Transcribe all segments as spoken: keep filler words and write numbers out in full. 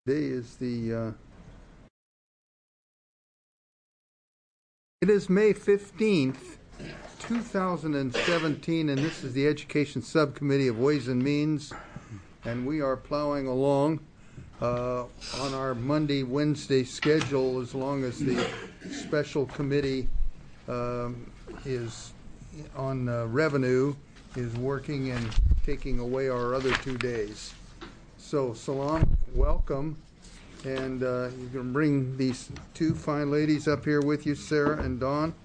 Today is the, uh, it is May fifteenth, two thousand seventeen, and this is the Education Subcommittee of Ways and Means, and we are plowing along uh, on our Monday, Wednesday schedule as long as the special committee um, is on uh, revenue, is working and taking away our other two days. So, Salam, welcome, and uh, you're going to bring these two fine ladies up here with you, Sarah and Dawn.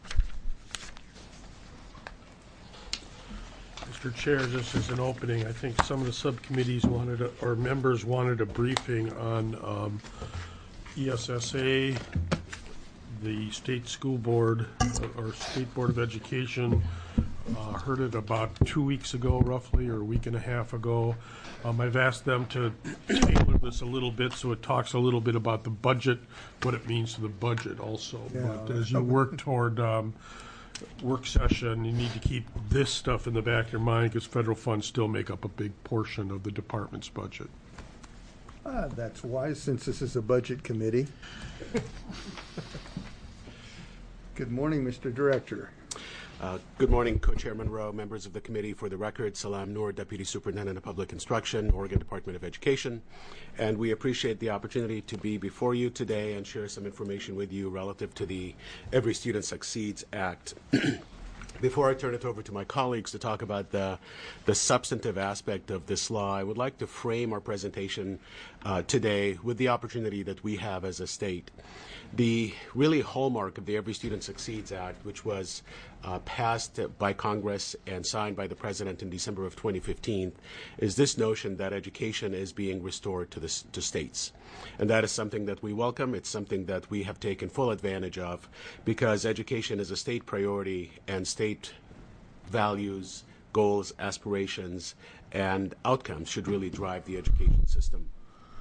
Mister Chair, just as an opening, I think some of the subcommittees wanted, a, or members wanted a briefing on um, E S S A, the State School Board, or State Board of Education. Uh, heard it about two weeks ago, roughly, or a week and a half ago. Um, I've asked them to tailor this a little bit so it talks a little bit about the budget, what it means to the budget also. Yeah, but as you work toward um, work session, you need to keep this stuff in the back of your mind because federal funds still make up a big portion of the department's budget. Ah, that's wise since this is a budget committee. Good morning, Mister Director. Uh, good morning, Co-Chairman Rowe, members of the committee. For the record, Salam Noor, Deputy Superintendent of Public Instruction, Oregon Department of Education. And we appreciate the opportunity to be before you today and share some information with you relative to the Every Student Succeeds Act. Before I turn it over to my colleagues to talk about the, the substantive aspect of this law, I would like to frame our presentation uh, today with the opportunity that we have as a state. The really hallmark of the Every Student Succeeds Act, which was uh, passed by Congress and signed by the President in December of twenty fifteen, is this notion that education is being restored to, the, to states. And that is something that we welcome. It's something that we have taken full advantage of because education is a state priority and state values, goals, aspirations, and outcomes should really drive the education system.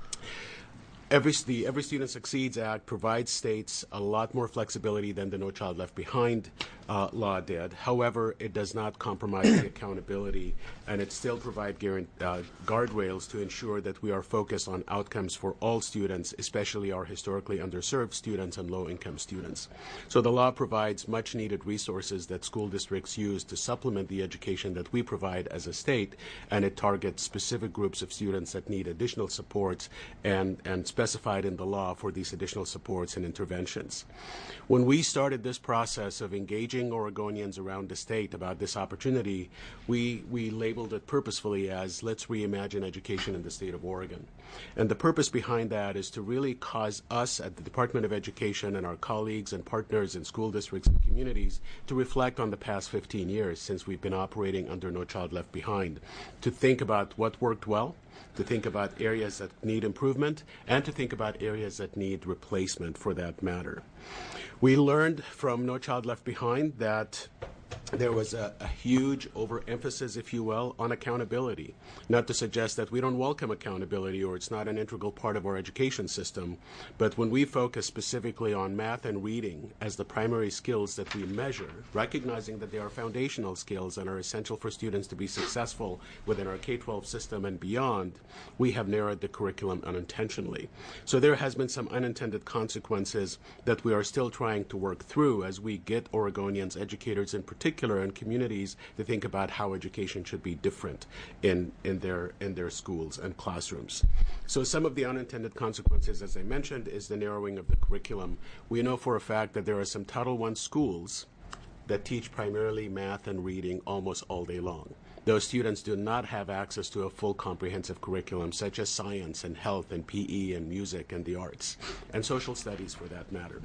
Every, the Every Student Succeeds Act provides states a lot more flexibility than the No Child Left Behind uh, law did. However, it does not compromise the accountability, and it still provides uh, guardrails to ensure that we are focused on outcomes for all students, especially our historically underserved students and low-income students. So the law provides much-needed resources that school districts use to supplement the education that we provide as a state, and it targets specific groups of students that need additional supports and, and specified in the law for these additional supports and interventions. When we started this process of engaging Oregonians around the state about this opportunity, we, we labeled it purposefully as let's reimagine education in the state of Oregon. And the purpose behind that is to really cause us at the Department of Education and our colleagues and partners in school districts and communities to reflect on the past fifteen years since we've been operating under No Child Left Behind, to think about what worked well, to think about areas that need improvement, and to think about areas that need replacement for that matter. We learned from No Child Left Behind that there was a, a huge overemphasis, if you will, on accountability. Not to suggest that we don't welcome accountability or it's not an integral part of our education system, but when we focus specifically on math and reading as the primary skills that we measure, recognizing that they are foundational skills and are essential for students to be successful within our K twelve system and beyond, we have narrowed the curriculum unintentionally. So there has been some unintended consequences that we are still trying to work through as we get Oregonians, educators in particular, and communities to think about how education should be different in, in, their, in their schools and classrooms. So some of the unintended consequences, as I mentioned, is the narrowing of the curriculum. We know for a fact that there are some Title one schools that teach primarily math and reading almost all day long. Those students do not have access to a full comprehensive curriculum such as science and health and P E and music and the arts, and social studies for that matter.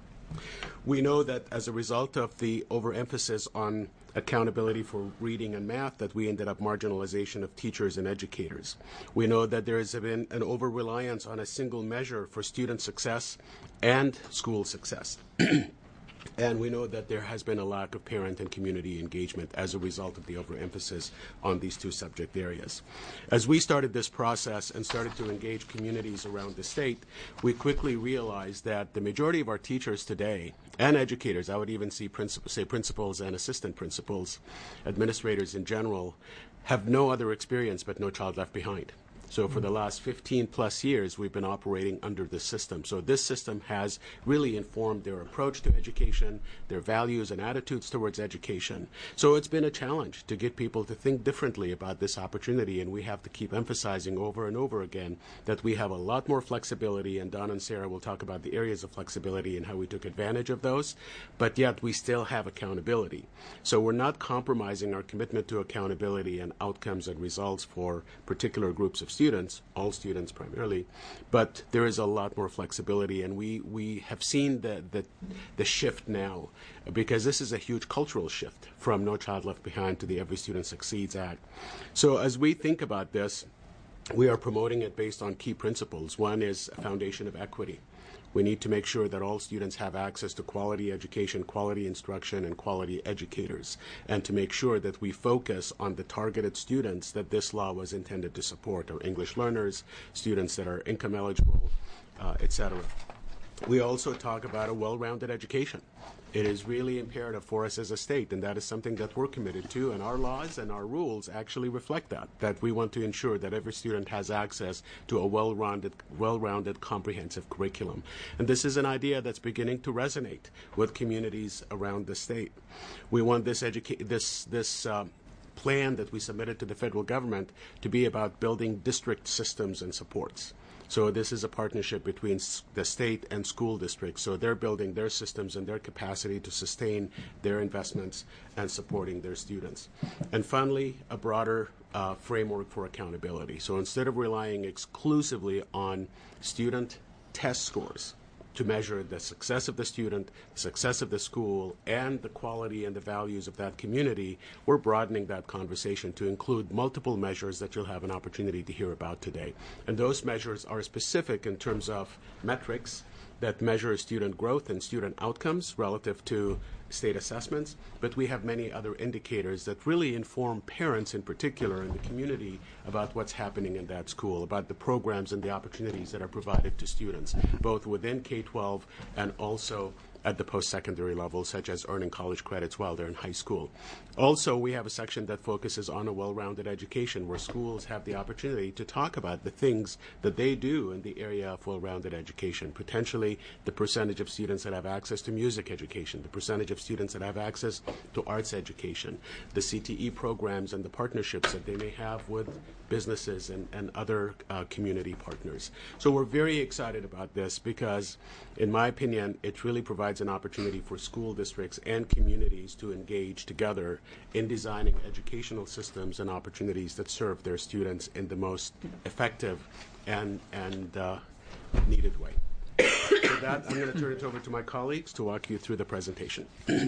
We know that as a result of the overemphasis on accountability for reading and math that we ended up marginalization of teachers and educators. We know that there has been an over-reliance on a single measure for student success and school success. And we know that there has been a lack of parent and community engagement as a result of the overemphasis on these two subject areas. As we started this process and started to engage communities around the state, we quickly realized that the majority of our teachers today, and educators, I would even see princip- say principals and assistant principals, administrators in general, have no other experience but No Child Left Behind. So for the last fifteen plus years, we've been operating under this system. So this system has really informed their approach to education, their values and attitudes towards education. So it's been a challenge to get people to think differently about this opportunity, and we have to keep emphasizing over and over again that we have a lot more flexibility, and Don and Sarah will talk about the areas of flexibility and how we took advantage of those, but yet we still have accountability. So we're not compromising our commitment to accountability and outcomes and results for particular groups of students, all students primarily, but there is a lot more flexibility, and we, we have seen the, the, the shift now, because this is a huge cultural shift from No Child Left Behind to the Every Student Succeeds Act. So as we think about this, we are promoting it based on key principles. One is a foundation of equity. We need to make sure that all students have access to quality education, quality instruction, and quality educators, and to make sure that we focus on the targeted students that this law was intended to support, or English learners, students that are income eligible, uh, et cetera. We also talk about a well-rounded education. It is really imperative for us as a state, and that is something that we're committed to, and our laws and our rules actually reflect that, that we want to ensure that every student has access to a well-rounded, well-rounded, comprehensive curriculum. And this is an idea that's beginning to resonate with communities around the state. We want this, educa- this, this uh, plan that we submitted to the federal government to be about building district systems and supports. So this is a partnership between s- the state and school districts. So they're building their systems and their capacity to sustain their investments and supporting their students. And finally, a broader uh, framework for accountability. So instead of relying exclusively on student test scores to measure the success of the student, the success of the school, and the quality and the values of that community, we're broadening that conversation to include multiple measures that you'll have an opportunity to hear about today. And those measures are specific in terms of metrics that measure student growth and student outcomes relative to state assessments, but we have many other indicators that really inform parents in particular in the community about what's happening in that school, about the programs and the opportunities that are provided to students, both within K twelve and also at the post-secondary level, such as earning college credits while they're in high school. Also, we have a section that focuses on a well-rounded education, where schools have the opportunity to talk about the things that they do in the area of well-rounded education, potentially the percentage of students that have access to music education, the percentage of students that have access to arts education, the C T E programs and the partnerships that they may have with businesses and, and other uh, community partners. So we're very excited about this because, in my opinion, it really provides an opportunity for school districts and communities to engage together in designing educational systems and opportunities that serve their students in the most effective and, and uh, needed way. With that, I'm going to turn it over to my colleagues to walk you through the presentation.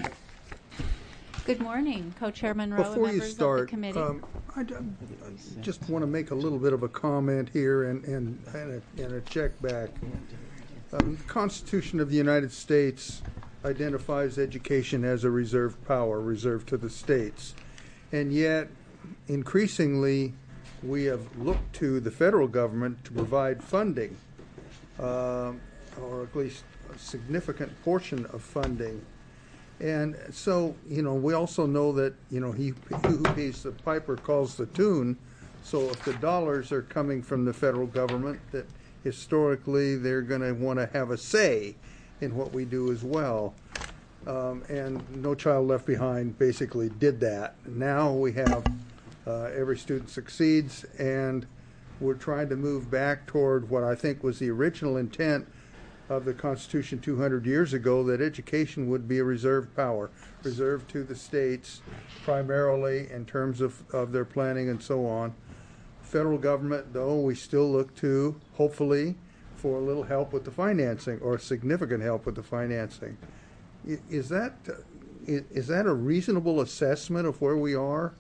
Good morning, Co-Chairman Rowe and Before you members start, of the committee. um, I d- I just want to make a little bit of a comment here and, and, and, a, and a check back. Um, the Constitution of the United States identifies education as a reserved power, reserved to the states. And yet, increasingly, we have looked to the federal government to provide funding, uh, or at least a significant portion of funding. And so, you know, we also know that, you know, he who pays the piper calls the tune. So if the dollars are coming from the federal government, that historically they're going to want to have a say in what we do as well. Um, and No Child Left Behind basically did that. Now we have uh, Every Student Succeeds, and we're trying to move back toward what I think was the original intent of the Constitution two hundred years ago, that education would be a reserved power, reserved to the states primarily in terms of, of their planning and so on. Federal government, though, we still look to, hopefully, for a little help with the financing, or significant help with the financing. I- Is that, uh, i- is that a reasonable assessment of where we are?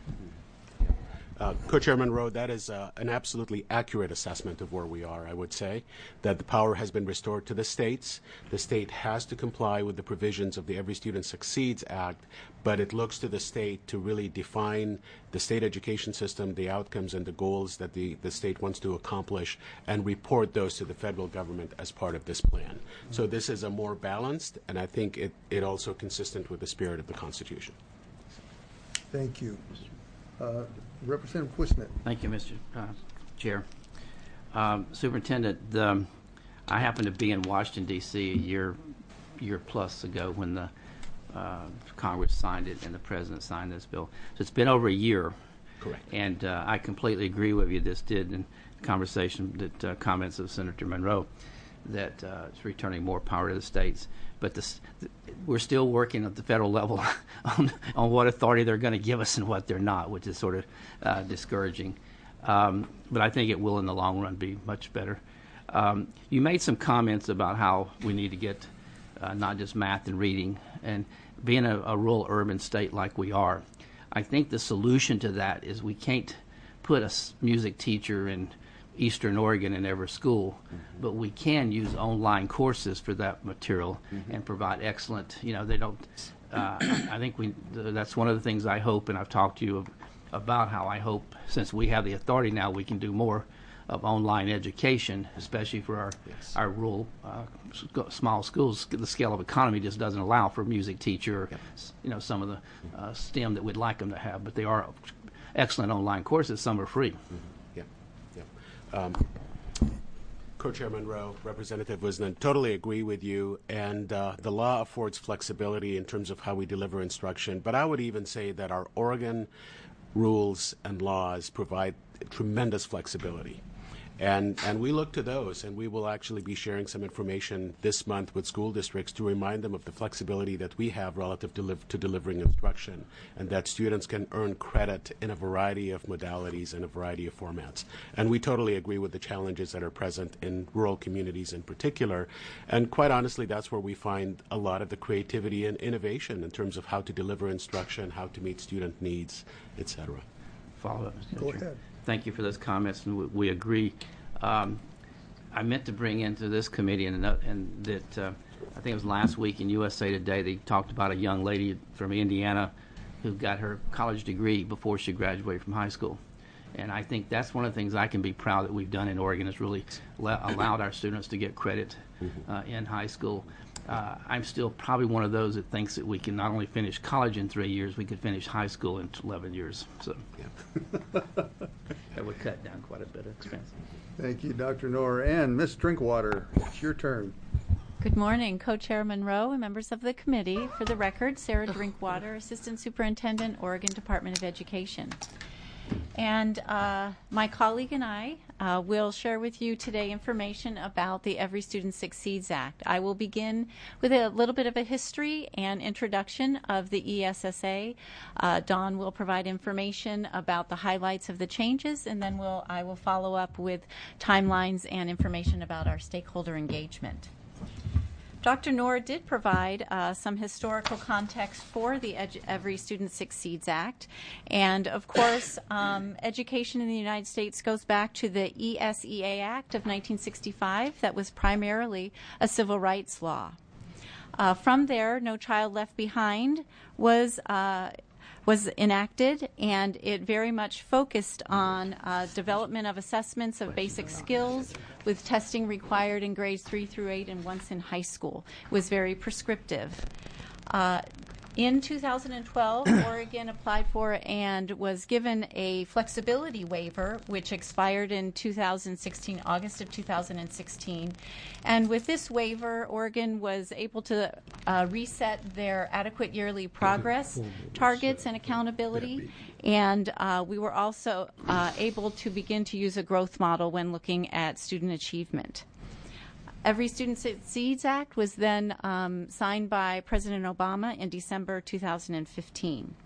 Uh, Co-Chairman Rowe, that is uh, an absolutely accurate assessment of where we are, I would say, that the power has been restored to the states. The state has to comply with the provisions of the Every Student Succeeds Act, but it looks to the state to really define the state education system, the outcomes and the goals that the, the state wants to accomplish, and report those to the federal government as part of this plan. So this is a more balanced, and I think it, it also consistent with the spirit of the Constitution. Thank you. Uh, Representative Quisnet. Thank you, Mister Uh, Chair. Um, Superintendent, the, I happened to be in Washington, D C a year, year plus ago when the uh, Congress signed it and the President signed this bill. So it's been over a year. Correct. And uh, I completely agree with you. This did in conversation, that uh, comments of Senator Monroe, that uh, it's returning more power to the states. But this, th- we're still working at the federal level on, on what authority they're going to give us and what they're not, which is sort of uh, discouraging. Um, but I think it will, in the long run, be much better. Um, you made some comments about how we need to get uh, not just math and reading, and being a, a rural urban state like we are, I think the solution to that is we can't put a s- music teacher in Eastern Oregon in every school, mm-hmm. but we can use online courses for that material mm-hmm. and provide excellent, you know, they don't, uh, I think we, that's one of the things I hope, and I've talked to you about how I hope, since we have the authority now, we can do more of online education, especially for our, yes. our rural uh, sc- small schools. The scale of economy just doesn't allow for a music teacher, or, yep. you know, some of the uh, STEM that we'd like them to have, but they are excellent online courses. Some are free. Mm-hmm. Um, Co-Chairman Rowe, Representative Wisnan, totally agree with you, and uh, the law affords flexibility in terms of how we deliver instruction, but I would even say that our Oregon rules and laws provide tremendous flexibility. And and we look to those, and we will actually be sharing some information this month with school districts to remind them of the flexibility that we have relative to, live, to delivering instruction, and that students can earn credit in a variety of modalities and a variety of formats. And we totally agree with the challenges that are present in rural communities in particular. And quite honestly, that's where we find a lot of the creativity and innovation in terms of how to deliver instruction, how to meet student needs, et cetera. Follow up, Mister Go Chair. ahead. Thank you for those comments, and we, we agree. Um, I meant to bring into this committee, and, and that uh, I think it was last week in U S A Today, they talked about a young lady from Indiana who got her college degree before she graduated from high school. And I think that's one of the things I can be proud that we've done in Oregon, is really le- allowed our students to get credit uh, in high school. Uh, I'm still probably one of those that thinks that we can not only finish college in three years, we could finish high school in eleven years. So yeah. That would cut down quite a bit of expense. Thank you, Doctor Knorr. And Miss Drinkwater, it's your turn. Good morning, Co-Chair Monroe and members of the committee. For the record, Sarah Drinkwater, Assistant Superintendent, Oregon Department of Education. And uh, my colleague and I uh, will share with you today information about the Every Student Succeeds Act. I will begin with a little bit of a history and introduction of the E S S A. Uh, Dawn will provide information about the highlights of the changes, and then we'll, I will follow up with timelines and information about our stakeholder engagement. Doctor Knorr did provide uh, some historical context for the Edu- Every Student Succeeds Act. And, of course, um, education in the United States goes back to the E S E A Act of nineteen sixty-five that was primarily a civil rights law. Uh, from there, No Child Left Behind was uh, was enacted, and it very much focused on uh, development of assessments of basic skills with testing required in grades three through eight and once in high school. It was very prescriptive. Uh, In two thousand twelve, Oregon applied for and was given a flexibility waiver, which expired in two thousand sixteen, August of two thousand sixteen. And with this waiver, Oregon was able to uh, reset their adequate yearly progress targets and accountability. And uh, we were also uh, able to begin to use a growth model when looking at student achievement. Every Student Succeeds Act was then um, signed by President Obama in December two thousand fifteen.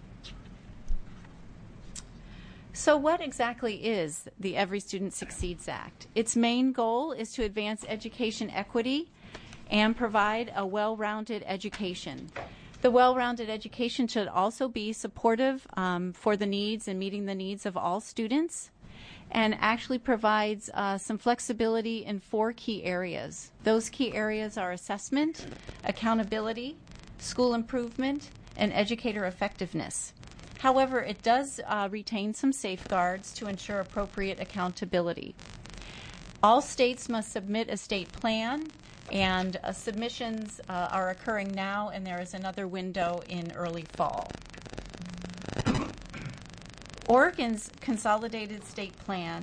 So what exactly is the Every Student Succeeds Act? Its main goal is to advance education equity and provide a well-rounded education. The well-rounded education should also be supportive um, for the needs and meeting the needs of all students, and actually provides uh, some flexibility in four key areas. Those key areas are assessment, accountability, school improvement, and educator effectiveness. However, it does uh, retain some safeguards to ensure appropriate accountability. All states must submit a state plan, and uh, submissions uh, are occurring now, and there is another window in early fall. Oregon's consolidated state plan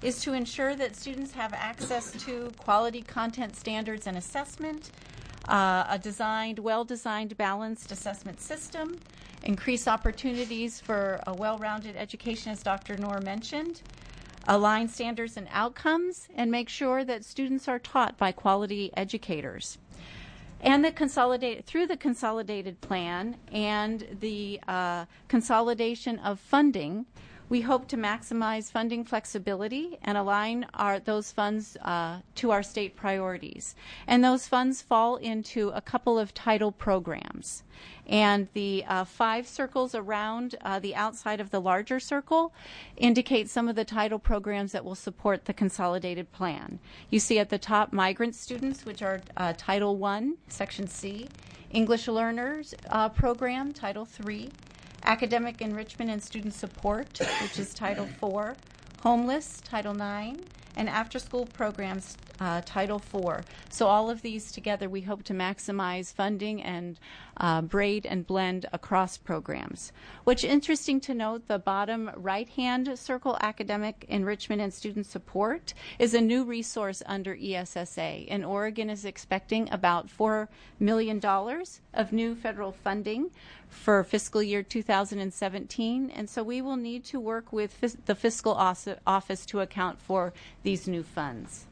is to ensure that students have access to quality content standards and assessment, uh, a designed, well-designed, balanced assessment system, increase opportunities for a well-rounded education, as Doctor Noor mentioned, align standards and outcomes, and make sure that students are taught by quality educators. And the consolidate through the consolidated plan and the uh, consolidation of funding, we hope to maximize funding flexibility and align our, those funds uh, to our state priorities. And those funds fall into a couple of title programs. And the uh, five circles around uh, the outside of the larger circle indicate some of the title programs that will support the consolidated plan. You see at the top migrant students, which are uh, Title one, Section C, English Learners uh, Program, Title three, Academic Enrichment and Student Support, which is Title four, Homeless, Title nine, and After School Programs, uh, Title four. So all of these together, we hope to maximize funding and uh, braid and blend across programs. What's interesting to note, the bottom right-hand circle, Academic Enrichment and Student Support, is a new resource under E S S A, and Oregon is expecting about four million dollars of new federal funding for fiscal year two thousand seventeen, and so we will need to work with fis- the fiscal office to account for these new funds.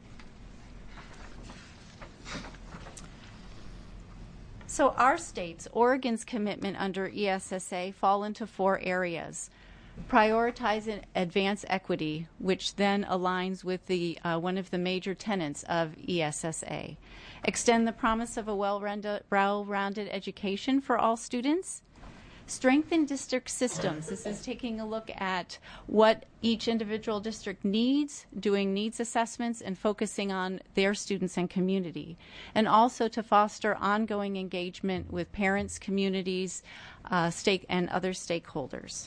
So our states, Oregon's commitment under E S S A fall into four areas. Prioritize and advance equity, which then aligns with the uh, one of the major tenets of E S S A. Extend the promise of a well-rounded, well-rounded education for all students. Strengthen district systems. This is taking a look at what each individual district needs, doing needs assessments, and focusing on their students and community. And also to foster ongoing engagement with parents, communities, uh, stake, and other stakeholders.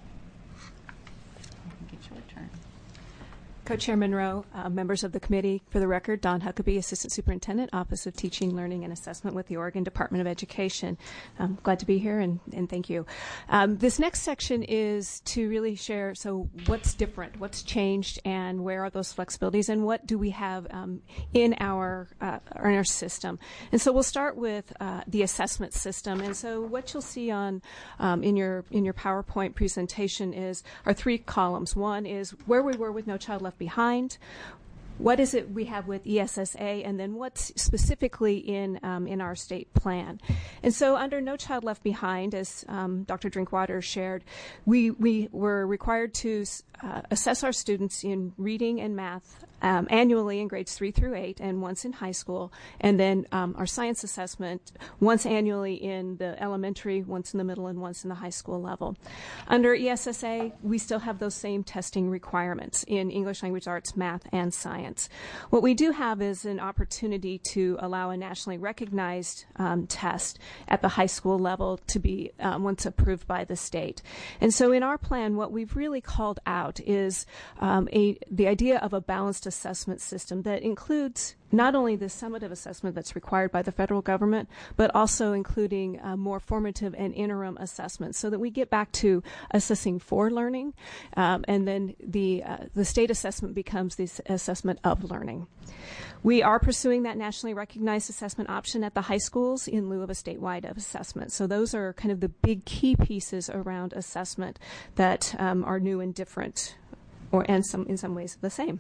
I think it's your turn. Co-Chairman Rowe, uh, members of the committee, for the record, Don Huckabee, Assistant Superintendent, Office of Teaching, Learning, and Assessment with the Oregon Department of Education. I'm glad to be here, and, and thank you. Um, this next section is to really share, so what's different, what's changed, and where are those flexibilities, and what do we have um, in our uh, in our system. And so we'll start with uh, the assessment system. And so what you'll see on um, in your in your PowerPoint presentation is our three columns. One is where we were with No Child Left Behind, what is it we have with E S S A, and then what's specifically in um, in our state plan. And so under No Child Left Behind, as um, Doctor Drinkwater shared, we, we were required to uh, assess our students in reading and math um, annually in grades three through eight and once in high school, and then um, our science assessment once annually in the elementary, once in the middle, and once in the high school level. Under E S S A, we still have those same testing requirements in English language arts, math, and science. What we do have is an opportunity to allow a nationally recognized um, test at the high school level to be um, once approved by the state. And so in our plan, what we've really called out is um, a, the idea of a balanced assessment system that includes not only the summative assessment that's required by the federal government, but also including uh, more formative and interim assessments, so that we get back to assessing for learning, um, and then the uh, the state assessment becomes the assessment of learning. We are pursuing that nationally recognized assessment option at the high schools in lieu of a statewide assessment. So those are kind of the big key pieces around assessment that um, are new and different, or and some in some ways the same.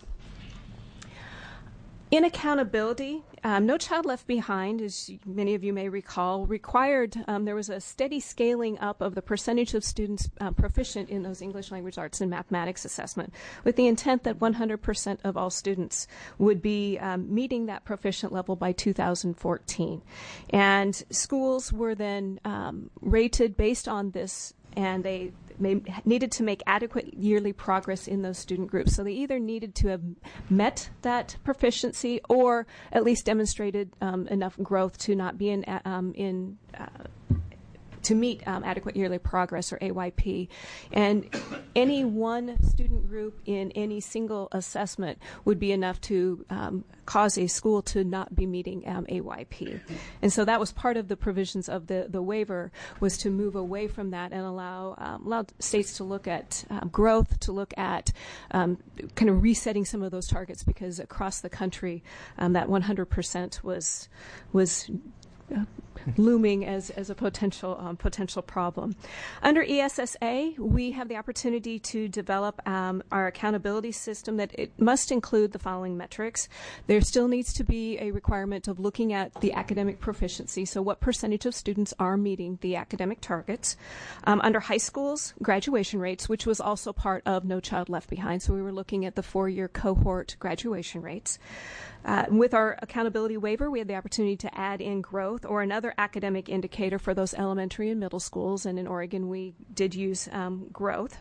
In accountability, um, No Child Left Behind, as many of you may recall, required um, there was a steady scaling up of the percentage of students uh, proficient in those English language arts and mathematics assessment, with the intent that one hundred percent of all students would be um, meeting that proficient level by two thousand fourteen. And schools were then um, rated based on this, and they May, needed to make adequate yearly progress in those student groups. So they either needed to have met that proficiency or at least demonstrated um, enough growth to not be in, um, in uh, to meet um, adequate yearly progress, or A Y P. And any one student group in any single assessment would be enough to um, cause a school to not be meeting um, A Y P. And so that was part of the provisions of the, the waiver, was to move away from that and allow, um, allow states to look at um, growth, to look at um, kind of resetting some of those targets, because across the country um, that one hundred percent was was uh, looming as, as a potential um, potential problem. Under E S S A, we have the opportunity to develop um, our accountability system that it must include the following metrics. There still needs to be a requirement of looking at the academic proficiency, so what percentage of students are meeting the academic targets. Um, under high schools, graduation rates, which was also part of No Child Left Behind, so we were looking at the four-year cohort graduation rates. Uh, with our accountability waiver, we had the opportunity to add in growth or another academic indicator for those elementary and middle schools, and in Oregon we did use um, growth.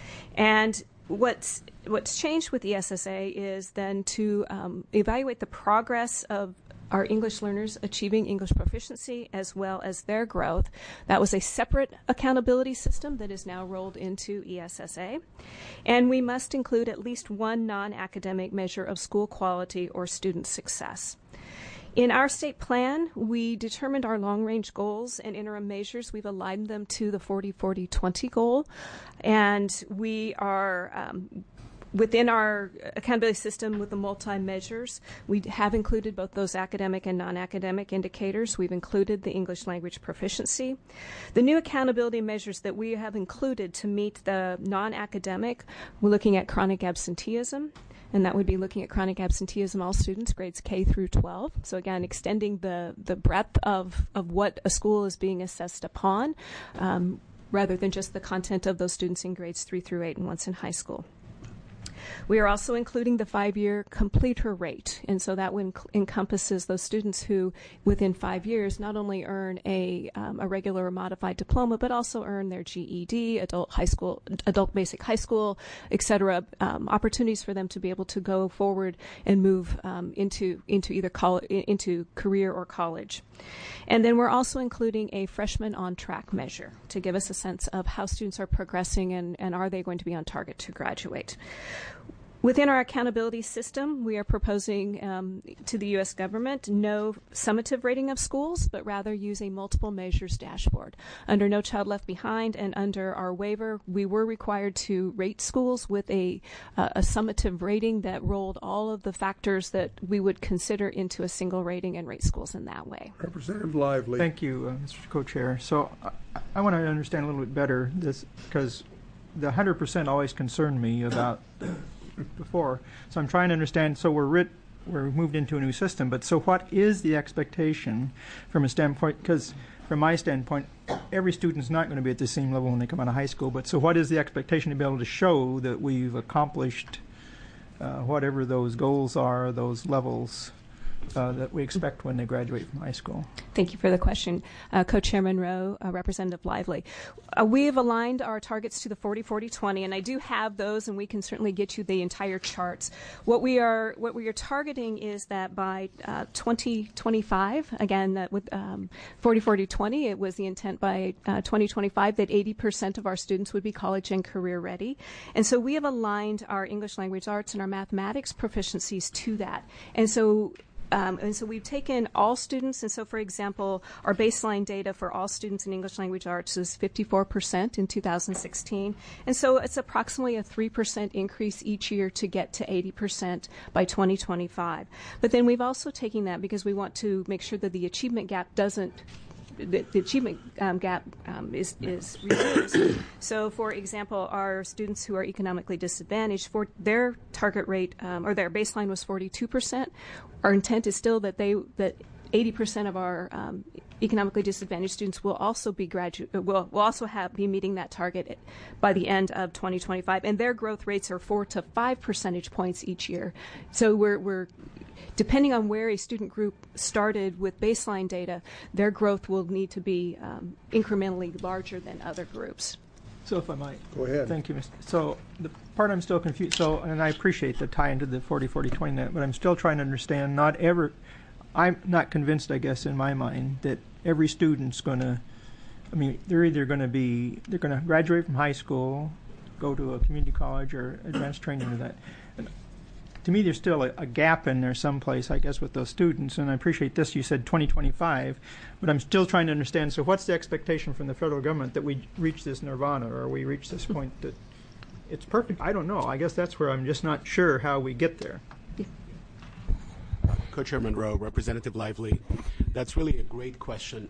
And what's what's changed with E S S A is then to um, evaluate the progress of our English learners achieving English proficiency as well as their growth. That was a separate accountability system that is now rolled into E S S A. And we must include at least one non-academic measure of school quality or student success. In our state plan, we determined our long-range goals and interim measures. We've aligned them to the forty forty twenty goal, and we are um, within our accountability system with the multi-measures. We have included both those academic and non-academic indicators. We've included the English language proficiency. The new accountability measures that we have included to meet the non-academic, we're looking at chronic absenteeism, and that would be looking at chronic absenteeism, all students, grades K through twelve. So again, extending the, the breadth of, of what a school is being assessed upon, um, rather than just the content of those students in grades three through eight and once in high school. We are also including the five-year completer rate, and so that one encompasses those students who, within five years, not only earn a, um, a regular or modified diploma, but also earn their G E D, adult high school, adult basic high school, et cetera, um, opportunities for them to be able to go forward and move um, into into either college, into career or college. And then we're also including a freshman on track measure to give us a sense of how students are progressing and, and are they going to be on target to graduate. Within our accountability system, we are proposing um, to the U S government no summative rating of schools, but rather use a multiple measures dashboard. Under No Child Left Behind and under our waiver, we were required to rate schools with a, uh, a summative rating that rolled all of the factors that we would consider into a single rating and rate schools in that way. Representative Lively. Thank you, uh, Mister Co-Chair. So I, I want to understand a little bit better this, because the one hundred percent always concerned me about before. So I'm trying to understand, so we're writ, we're moved into a new system, but so what is the expectation from a standpoint, because from my standpoint, every student's not going to be at the same level when they come out of high school, but so what is the expectation to be able to show that we've accomplished uh, whatever those goals are, those levels uh, that we expect when they graduate from high school? Thank you for the question, uh, Co-Chair Monroe, uh, Representative Lively. Uh, we have aligned our targets to the forty forty twenty, and I do have those, and we can certainly get you the entire charts. What we are what we are targeting is that by uh, twenty twenty-five, again, that with um, forty forty twenty, it was the intent by uh, twenty twenty-five that eighty percent of our students would be college and career ready, and so we have aligned our English language arts and our mathematics proficiencies to that, and so. Um, and so we've taken all students, and so, for example, our baseline data for all students in English language arts is fifty-four percent in two thousand sixteen. And so it's approximately a three percent increase each year to get to eighty percent by twenty twenty-five. But then we've also taken that because we want to make sure that the achievement gap doesn't The, the achievement um, gap um, is, is reduced. So, for example, our students who are economically disadvantaged, for their target rate um, or their baseline was forty-two percent. Our intent is still that they that eighty percent of our um, economically disadvantaged students will also be gradu- will, will also have be meeting that target by the end of twenty twenty-five, and their growth rates are four to five percentage points each year. So we're we're depending on where a student group started with baseline data, their growth will need to be um, incrementally larger than other groups. So if I might. Go ahead. Thank you, Mister So the part I'm still confused, so, and I appreciate the tie into the forty forty twenty, but I'm still trying to understand, not ever, I'm not convinced, I guess, in my mind, that every student's going to I mean, they're either going to be, they're going to graduate from high school, go to a community college or advanced training or that. And to me, there's still a, a gap in there someplace, I guess, with those students. And I appreciate this. You said twenty twenty-five, but I'm still trying to understand. So what's the expectation from the federal government that we reach this nirvana, or we reach this point that it's perfect? I don't know. I guess that's where I'm just not sure how we get there. Co-Chair Monroe, Representative Lively, that's really a great question.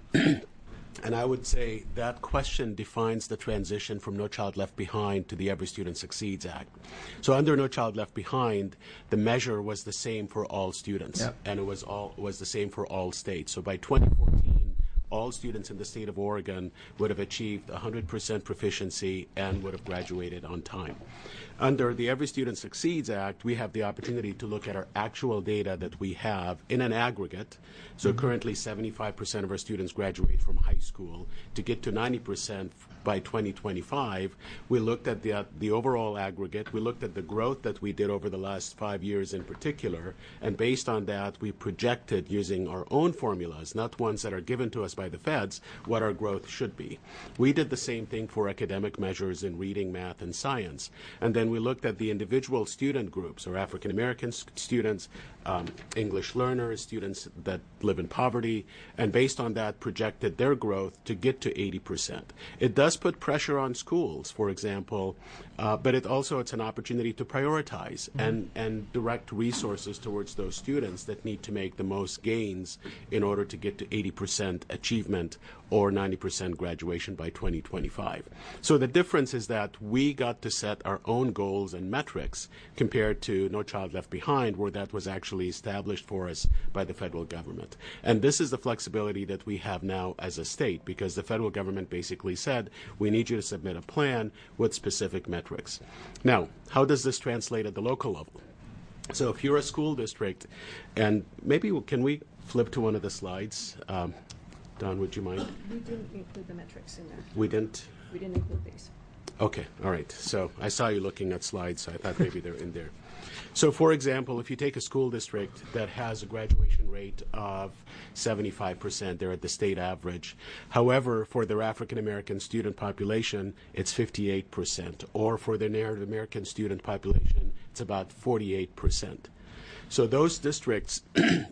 And I would say that question defines the transition from No Child Left Behind to the Every Student Succeeds Act. So under No Child Left Behind, the measure was the same for all students, yep. and it was all was the same for all states. So by twenty fourteen, all students in the state of Oregon would have achieved one hundred percent proficiency and would have graduated on time. Under the Every Student Succeeds Act, we have the opportunity to look at our actual data that we have in an aggregate. So mm-hmm. currently seventy-five percent of our students graduate from high school. To get to ninety percent by twenty twenty-five, we looked at the, uh, the overall aggregate. We looked at the growth that we did over the last five years in particular. And based on that, we projected using our own formulas, not ones that are given to us by the feds, what our growth should be. We did the same thing for academic measures in reading, math, and science. And then we looked at the individual student groups, or African American students, um, English learners, students that live in poverty, and based on that projected their growth to get to eighty percent. It does put pressure on schools, for example, uh, but it also it's an opportunity to prioritize mm-hmm. and, and direct resources towards those students that need to make the most gains in order to get to eighty percent achievement or ninety percent graduation by twenty twenty-five. So the difference is that we got to set our own goals and metrics compared to No Child Left Behind, where that was actually established for us by the federal government. And this is the flexibility that we have now as a state, because the federal government basically said, we need you to submit a plan with specific metrics. Now, how does this translate at the local level? So if you're a school district, and maybe we- can we flip to one of the slides? Um, Don, would you mind? We didn't include the metrics in there. We didn't? We didn't include these. Okay, all right. So I saw you looking at slides, so I thought maybe they're in there. So, for example, if you take a school district that has a graduation rate of seventy-five percent, they're at the state average. However, for their African American student population, it's fifty-eight percent. Or for their Native American student population, it's about forty-eight percent. So those districts,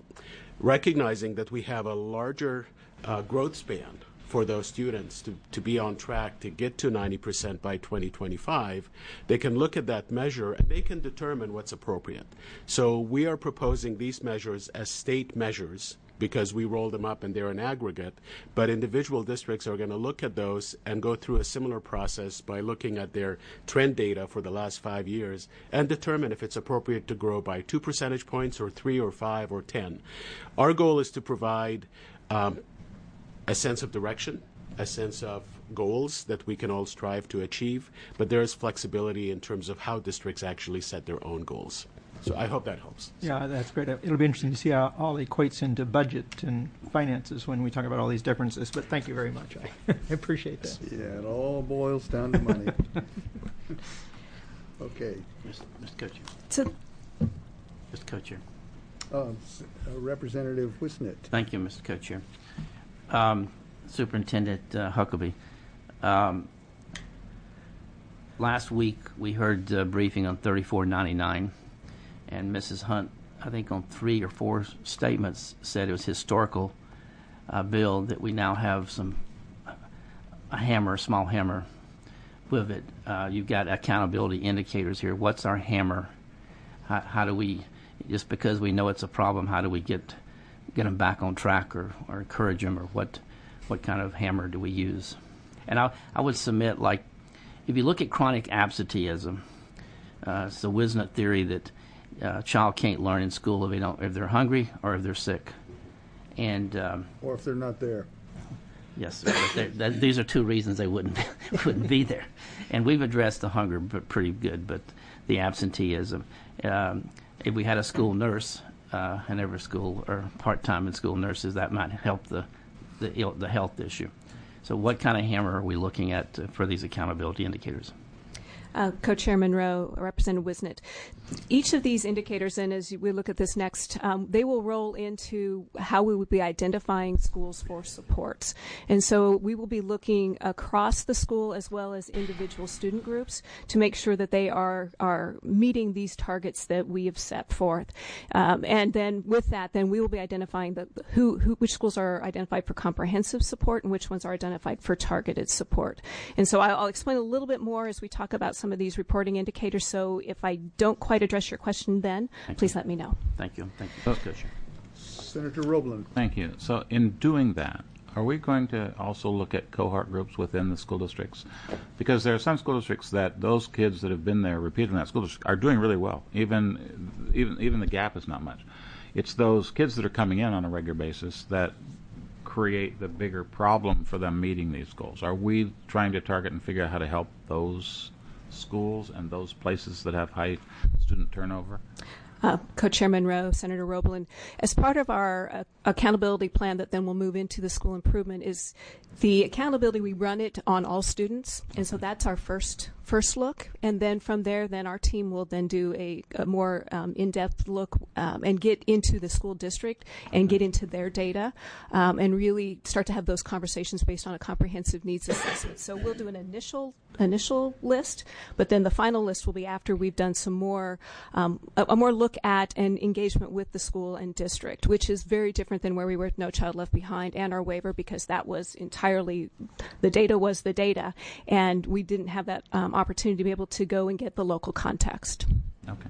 recognizing that we have a larger uh, growth span for those students to, to be on track to get to ninety percent by twenty twenty-five, they can look at that measure and they can determine what's appropriate. So we are proposing these measures as state measures because we roll them up and they're an aggregate, but individual districts are going to look at those and go through a similar process by looking at their trend data for the last five years and determine if it's appropriate to grow by two percentage points or three or five or ten. Our goal is to provide um, a sense of direction, a sense of goals that we can all strive to achieve, but there is flexibility in terms of how districts actually set their own goals. So I hope that helps. Yeah, that's great. It'll be interesting to see how all equates into budget and finances when we talk about all these differences, but thank you very much. I appreciate that. Yeah, it all boils down to money. Okay. Mister Co-Chair. So, Mister Co-Chair. Um, s- uh, Representative Wisnett. Thank you, Mister Co-Chair. Um, Superintendent uh, Huckabee, um, last week we heard a briefing on thirty-four ninety-nine, and Missus Hunt, I think on three or four statements, said it was historical uh, bill that we now have some a hammer, a small hammer with it. Uh, you've got accountability indicators here. What's our hammer? How, how do we, just because we know it's a problem, how do we get get them back on track, or, or encourage them, or what what kind of hammer do we use? And I, I would submit, like, if you look at chronic absenteeism, uh, it's the Wisnett theory that uh, a child can't learn in school if they don't, if they're hungry or if they're sick. And um, Or if they're not there. yes, but they're- that, these are two reasons they wouldn't wouldn't be there. And we've addressed the hunger p- pretty good, but the absenteeism. Um, if we had a school nurse uh, in every school, or part-time in school nurses, that might help the the, ill, the health issue. So what kind of hammer are we looking at uh, for these accountability indicators? uh, Co-Chairman Rowe, Representative Wisnett. Each of these indicators, and as we look at this next, um, they will roll into how we would be identifying schools for supports. And so we will be looking across the school as well as individual student groups to make sure that they are, are meeting these targets that we have set forth. Um, and then with that, then we will be identifying the, who, who, which schools are identified for comprehensive support and which ones are identified for targeted support. And so I'll, I'll explain a little bit more as we talk about some of these reporting indicators. So if I don't quite address your question then, Thank please you. let me know. Thank you. Thank you. Co-Chair. Senator Roebland. Thank you. So in doing that, are we going to also look at cohort groups within the school districts? Because there are some school districts that those kids that have been there repeatedly in that school district are doing really well. Even, even, even the gap is not much. It's those kids that are coming in on a regular basis that create the bigger problem for them meeting these goals. Are we trying to target and figure out how to help those schools and those places that have high student turnover? Uh, Co-Chairman Rowe, Senator Roebland, as part of our uh, accountability plan that then will move into the school improvement is the accountability. We run it on all students, and so that's our first first look. And then from there, then our team will then do a, a more um, in-depth look um, and get into the school district and get into their data um, and really start to have those conversations based on a comprehensive needs assessment. So we'll do an initial initial list, but then the final list will be after we've done some more um, a, a more look at and engagement with the school and district, which is very different than where we were with No Child Left Behind and our waiver, because that was entirely, the data was the data, and we didn't have that um, opportunity to be able to go and get the local context. Okay.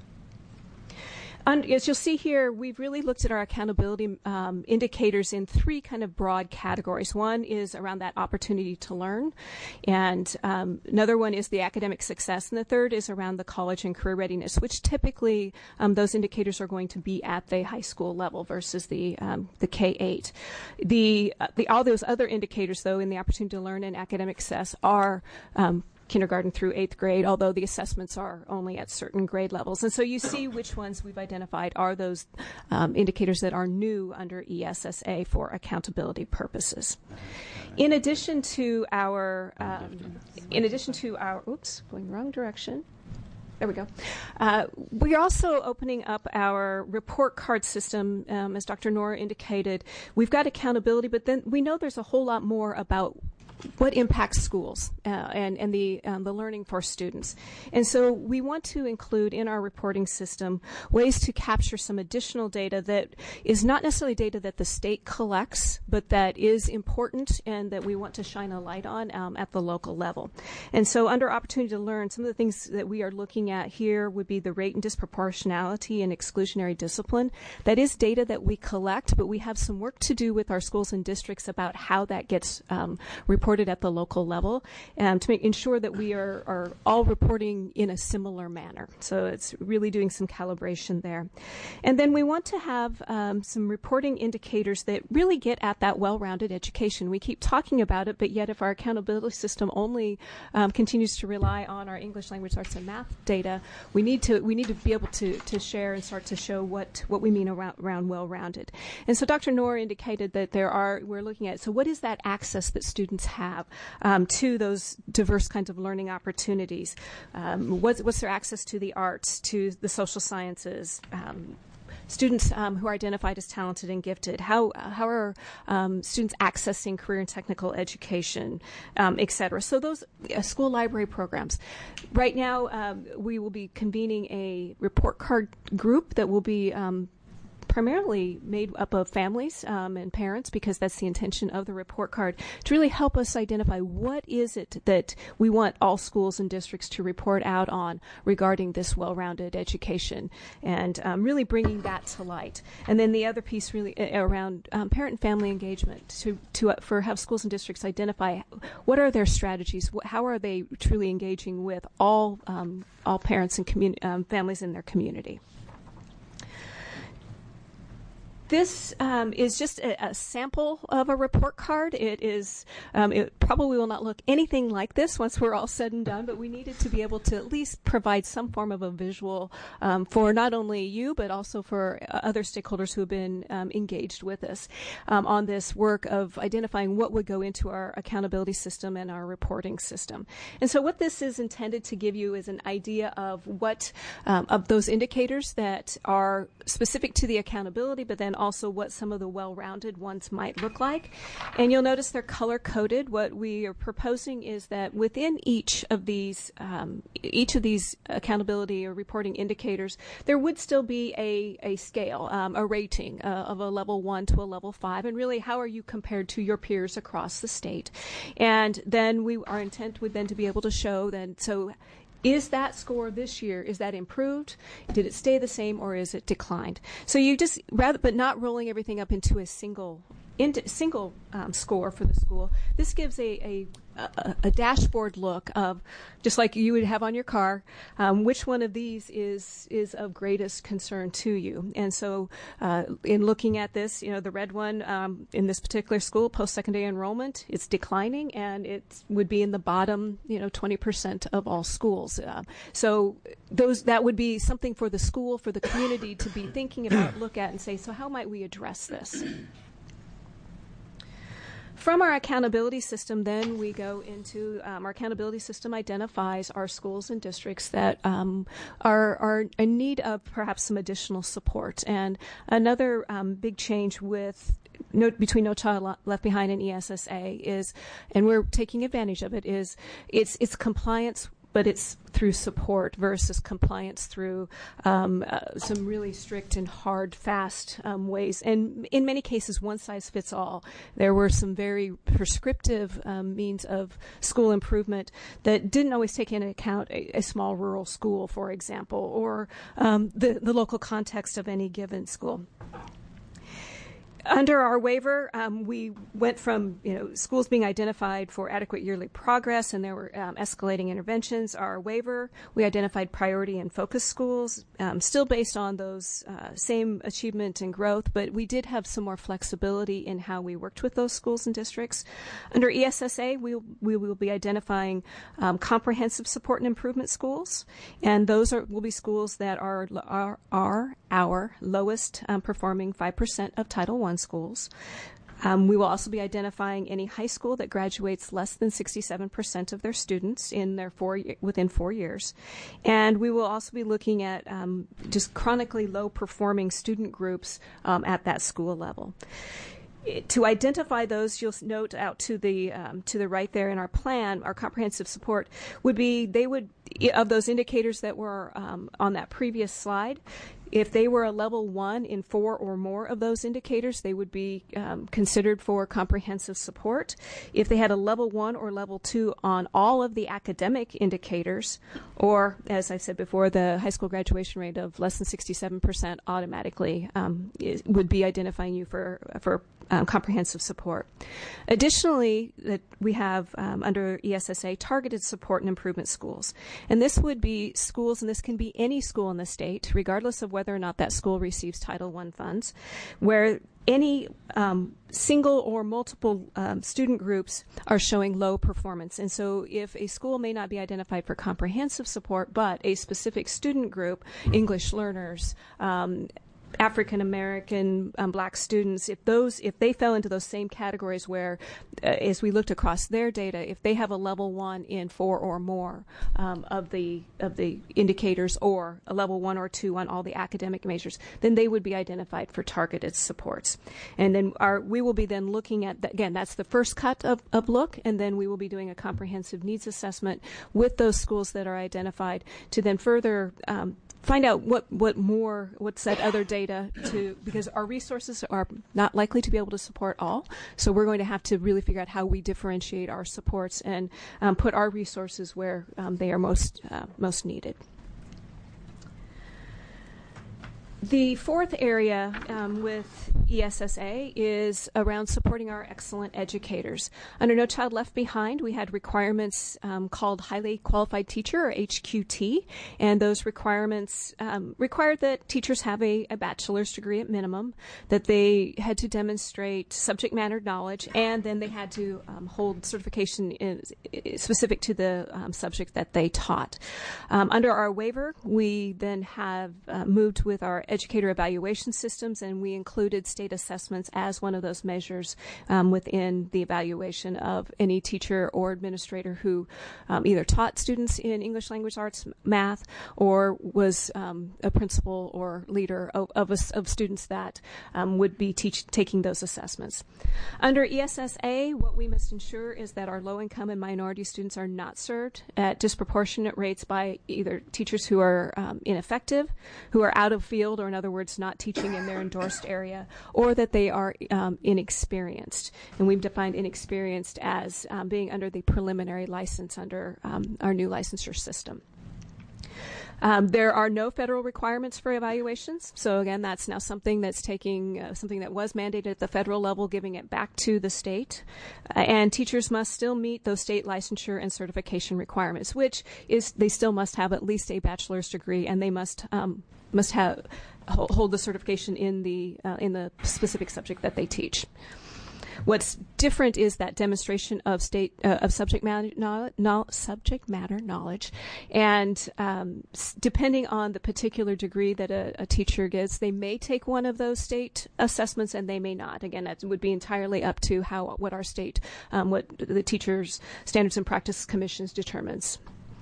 And as you'll see here, we've really looked at our accountability um, indicators in three kind of broad categories. One is around that opportunity to learn, and um, another one is the academic success, and the third is around the college and career readiness, which typically um, those indicators are going to be at the high school level versus the um, the K eight. The, uh, the all those other indicators, though, in the opportunity to learn and academic success are um, kindergarten through eighth grade, although the assessments are only at certain grade levels. And so you see which ones we've identified are those um, indicators that are new under E S S A for accountability purposes. In addition to our, um, in addition to our, oops, going the wrong direction. There we go. Uh, we are also opening up our report card system, um, as Doctor Nora indicated. We've got accountability, but then we know there's a whole lot more about what impacts schools uh, and, and the, um, the learning for students. And so we want to include in our reporting system ways to capture some additional data that is not necessarily data that the state collects, but that is important and that we want to shine a light on um, at the local level. And so under opportunity to learn, some of the things that we are looking at here would be the rate and disproportionality and exclusionary discipline. That is data that we collect, but we have some work to do with our schools and districts about how that gets um, reported at the local level, um, to make ensure that we are, are all reporting in a similar manner. So it's really doing some calibration there. And then we want to have um, some reporting indicators that really get at that well-rounded education. We keep talking about it, but yet if our accountability system only um, continues to rely on our English language arts and math data, we need to we need to be able to to share and start to show what what we mean around, around well-rounded. And so Doctor Nora indicated that there are we're looking at so what is that access that students have have um, to those diverse kinds of learning opportunities. Um, what's, what's their access to the arts, to the social sciences, um, students um, who are identified as talented and gifted, how how are um, students accessing career and technical education, um, et cetera. So those uh, school library programs. Right now, um, we will be convening a report card group that will be um, primarily made up of families um, and parents, because that's the intention of the report card, to really help us identify what is it that we want all schools and districts to report out on regarding this well-rounded education, and um, really bringing that to light. And then the other piece really uh, around um, parent and family engagement, to, to uh, for have schools and districts identify what are their strategies, wh- how are they truly engaging with all um, all parents and commun- um, families in their community. This um, is just a, a sample of a report card. It is, um, it probably will not look anything like this once we're all said and done, but we needed to be able to at least provide some form of a visual um, for not only you, but also for uh, other stakeholders who have been um, engaged with us um, on this work of identifying what would go into our accountability system and our reporting system. And so what this is intended to give you is an idea of what, um, of those indicators that are specific to the accountability, but then also what some of the well-rounded ones might look like. And you'll notice they're color-coded. What we are proposing is that within each of these um, each of these accountability or reporting indicators, there would still be a, a scale, um, a rating uh, of a level one to a level five, and really how are you compared to your peers across the state. And then we our intent would then to be able to show then, so is that score this year, is that improved? Did it stay the same, or is it declined? So you just, rather, but not rolling everything up into a single into single um, score for the school. This gives a, a, a, a dashboard look of, just like you would have on your car, um, which one of these is is of greatest concern to you. And so uh, in looking at this, you know, the red one um, in this particular school, post-secondary enrollment, it's declining, and it would be in the bottom, you know, twenty percent of all schools. Uh, so those that would be something for the school, for the community to be thinking about, look at, and say, so how might we address this? From our accountability system, then we go into um, our accountability system identifies our schools and districts that um, are, are in need of perhaps some additional support. And another um, big change with no, between No Child Left Behind and E S S A is, and we're taking advantage of it, is it's it's compliance, but it's through support versus compliance through um, uh, some really strict and hard, fast um, ways. And in many cases, one size fits all. There were some very prescriptive um, means of school improvement that didn't always take into account a, a small rural school, for example, or um, the, the local context of any given school. Under our waiver, um, we went from, you know, schools being identified for adequate yearly progress, and there were um, escalating interventions. Our waiver, we identified priority and focus schools, um, still based on those uh, same achievement and growth, but we did have some more flexibility in how we worked with those schools and districts. Under E S S A, we, we will be identifying um, comprehensive support and improvement schools, and those are will be schools that are, are, are our lowest um, performing five percent of Title One schools. Um, we will also be identifying any high school that graduates less than sixty-seven percent of their students in their four within four years. And we will also be looking at um, just chronically low performing student groups um, at that school level. To identify those, you'll note out to the um, to the right there in our plan, our comprehensive support would be, they would, of those indicators that were um, on that previous slide, if they were a level one in four or more of those indicators, they would be um, considered for comprehensive support. If they had a level one or level two on all of the academic indicators, or, as I said before, the high school graduation rate of less than sixty-seven percent automatically um, is, would be identifying you for, for um, comprehensive support. Additionally, that we have um, under E S S A targeted support and improvement schools. And this would be schools, and this can be any school in the state, regardless of whether or not that school receives Title One funds, where any um, single or multiple um, student groups are showing low performance. And so if a school may not be identified for comprehensive support, but a specific student group, English learners, um, African American um, black students, if those if they fell into those same categories where, uh, as we looked across their data, if they have a level one in four or more um, of the of the indicators, or a level one or two on all the academic measures, then they would be identified for targeted supports. And then our we will be then looking at, the, again, that's the first cut of, of look, and then we will be doing a comprehensive needs assessment with those schools that are identified to then further um, find out what, what more, what's that other data to, because our resources are not likely to be able to support all. So we're going to have to really figure out how we differentiate our supports and um, put our resources where um, they are most, uh, most needed. The fourth area um, with E S S A is around supporting our excellent educators. Under No Child Left Behind, we had requirements um, called Highly Qualified Teacher, or H Q T, and those requirements um, required that teachers have a, a bachelor's degree at minimum, that they had to demonstrate subject matter knowledge, and then they had to um, hold certification in, specific to the um, subject that they taught. Um, under our waiver, we then have uh, moved with our educator evaluation systems, and we included state assessments as one of those measures um, within the evaluation of any teacher or administrator who um, either taught students in English language arts, math, or was um, a principal or leader of, of, a, of students that um, would be teach, taking those assessments. Under E S S A, what we must ensure is that our low-income and minority students are not served at disproportionate rates by either teachers who are um, ineffective, who are out of field, or in other words, not teaching in their endorsed area, or that they are um, inexperienced. And we've defined inexperienced as um, being under the preliminary license under um, our new licensure system. Um, there are no federal requirements for evaluations. So again, that's now something that's taking uh, something that was mandated at the federal level, giving it back to the state. Uh, and teachers must still meet those state licensure and certification requirements, which is they still must have at least a bachelor's degree, and they must um, must have hold the certification in the uh, in the specific subject that they teach. What's different is that demonstration of state uh, of subject matter knowledge, no, subject matter knowledge, and um, s- depending on the particular degree that a, a teacher gets, they may take one of those state assessments and they may not. Again, that would be entirely up to how what our state, um, what the Teachers Standards and Practice Commissions determines.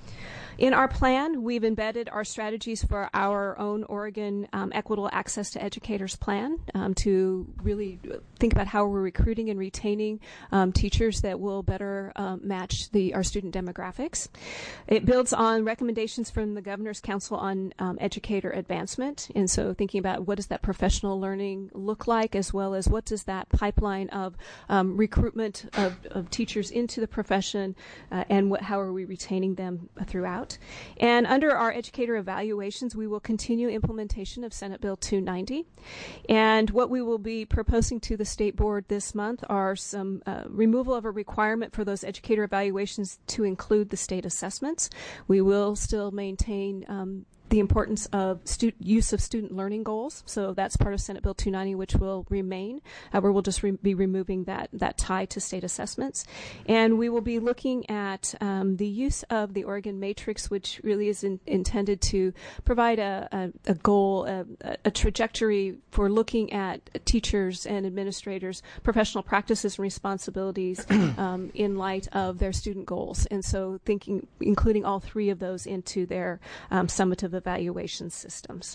In our plan, we've embedded our strategies for our own Oregon um, Equitable Access to Educators plan um, to really think about how we're recruiting and retaining um, teachers that will better um, match the our student demographics. It builds on recommendations from the Governor's Council on um, Educator Advancement, and so thinking about what does that professional learning look like, as well as what does that pipeline of um, recruitment of, of teachers into the profession, uh, and what, how are we retaining them throughout. And under our educator evaluations, we will continue implementation of Senate Bill two ninety. And what we will be proposing to the State Board this month are some uh, removal of a requirement for those educator evaluations to include the state assessments. We will still maintain um, the importance of stu- use of student learning goals. So that's part of Senate Bill two ninety, which will remain, uh, where we'll just re- be removing that, that tie to state assessments. And we will be looking at um, the use of the Oregon Matrix, which really is in- intended to provide a, a, a goal, a, a trajectory for looking at teachers and administrators' professional practices and responsibilities um, in light of their student goals. And so thinking, including all three of those into their um, summative evaluation systems.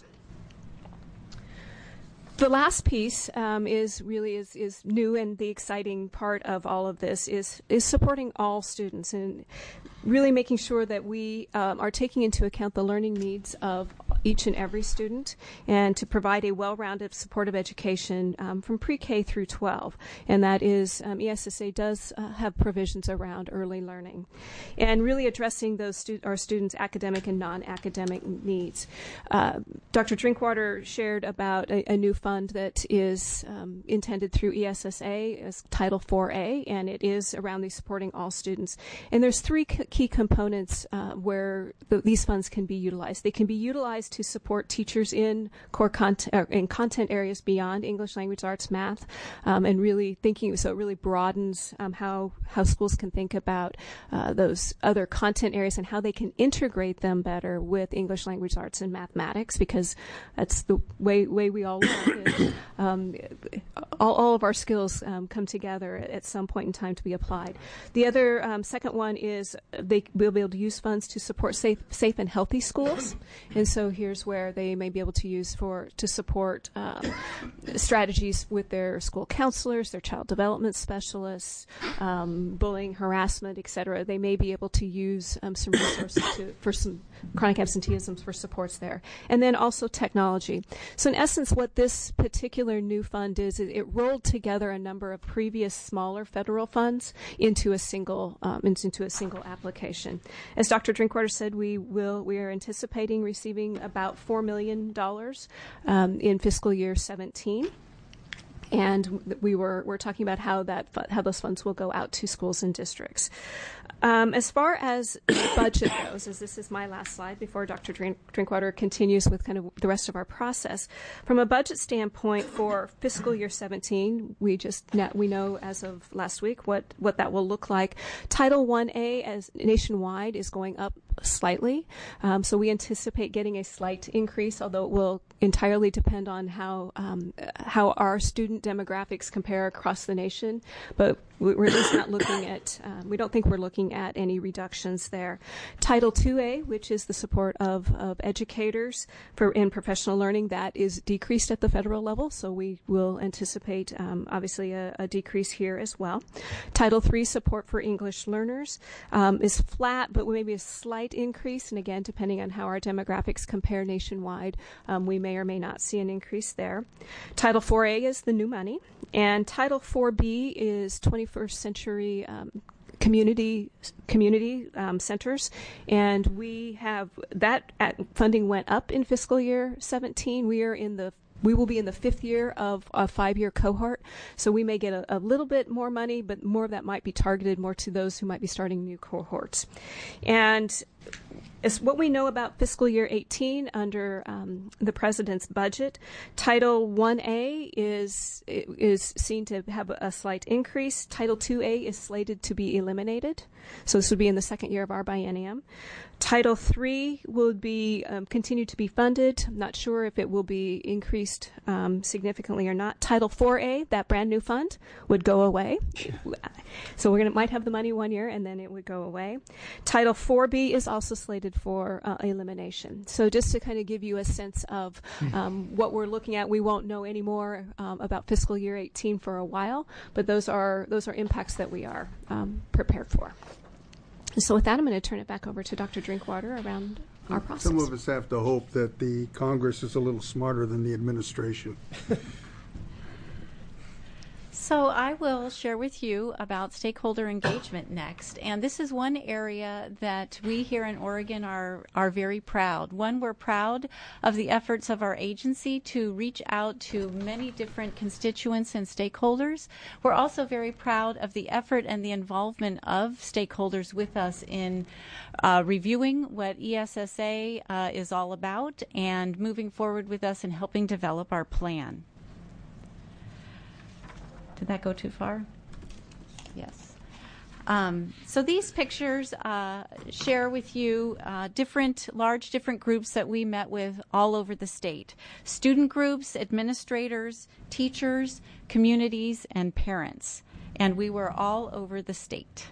The last piece um, is really is, is new, and the exciting part of all of this is is supporting all students and really making sure that we um, are taking into account the learning needs of each and every student, and to provide a well-rounded supportive education um, from pre-K through twelve. And that is, um, E S S A does uh, have provisions around early learning, and really addressing those stu- our students' academic and non-academic needs. Uh, Doctor Drinkwater shared about a, a new fund that is um, intended through E S S A as Title four A, and it is around the supporting all students. And there's three c- key components uh, where the, these funds can be utilized. They can be utilized to support teachers in core content, uh, in content areas beyond English language arts, math, um, and really thinking, so it really broadens um, how, how schools can think about uh, those other content areas and how they can integrate them better with English language arts and mathematics, because that's the way, way we all learn. Is, um, all, all of our skills um, come together at some point in time to be applied. The other um, second one is they will be able to use funds to support safe, safe and healthy schools, and so here's where they may be able to use for to support um, strategies with their school counselors, their child development specialists, um, bullying, harassment, et cetera. They may be able to use um, some resources to, for some chronic absenteeism for supports there, and then also technology. So in essence, what this particular new fund is, it, it rolled together a number of previous smaller federal funds into a single um, into a single application. As Doctor Drinkwater said, we will we are anticipating receiving about four million dollars um, in fiscal year seventeen. And we were we're talking about how that how those funds will go out to schools and districts. Um, as far as budget goes, as this is my last slide before Doctor Drink, Drinkwater continues with kind of the rest of our process, from a budget standpoint for fiscal year seventeen, we just we know as of last week what, what that will look like. Title one A as nationwide is going up slightly, um, so we anticipate getting a slight increase, although it will entirely depend on how um, how our student demographics compare across the nation. But we're just not looking at, um, we don't think we're looking at any reductions there. Title two A, which is the support of, of educators for in professional learning, that is decreased at the federal level, so we will anticipate um, obviously a, a decrease here as well. Title three support for English learners um, is flat, but maybe a slight increase, and again, depending on how our demographics compare nationwide, um, we may or may not see an increase there. Title four A is the new money, and Title four B is twenty-first century um, community community um, centers, and we have that at, funding went up in fiscal year seventeen. We are in the We will be in the fifth year of a five-year cohort, so we may get a, a little bit more money, but more of that might be targeted more to those who might be starting new cohorts. And as what we know about fiscal year eighteen under um, the president's budget, Title one A is is seen to have a slight increase. Title two A is slated to be eliminated, so this would be in the second year of our biennium. Title three will be um, continue to be funded. I'm not sure if it will be increased um, significantly or not. Title four A, that brand new fund, would go away. So we're gonna might have the money one year and then it would go away. Title four B is also slated for uh, elimination. So just to kind of give you a sense of um, what we're looking at, we won't know any more um, about fiscal year eighteen for a while, but those are those are impacts that we are um, prepared for. So with that, I'm going to turn it back over to Doctor Drinkwater around our process. Some of us have to hope that the Congress is a little smarter than the administration. So I will share with you about stakeholder engagement next. And this is one area that we here in Oregon are, are very proud. One, we're proud of the efforts of our agency to reach out to many different constituents and stakeholders. We're also very proud of the effort and the involvement of stakeholders with us in uh, reviewing what E S S A uh, is all about and moving forward with us in helping develop our plan. Did that go too far? Yes. Um, so these pictures uh, share with you uh, different, large different groups that we met with all over the state. Student groups, administrators, teachers, communities, and parents. And we were all over the state.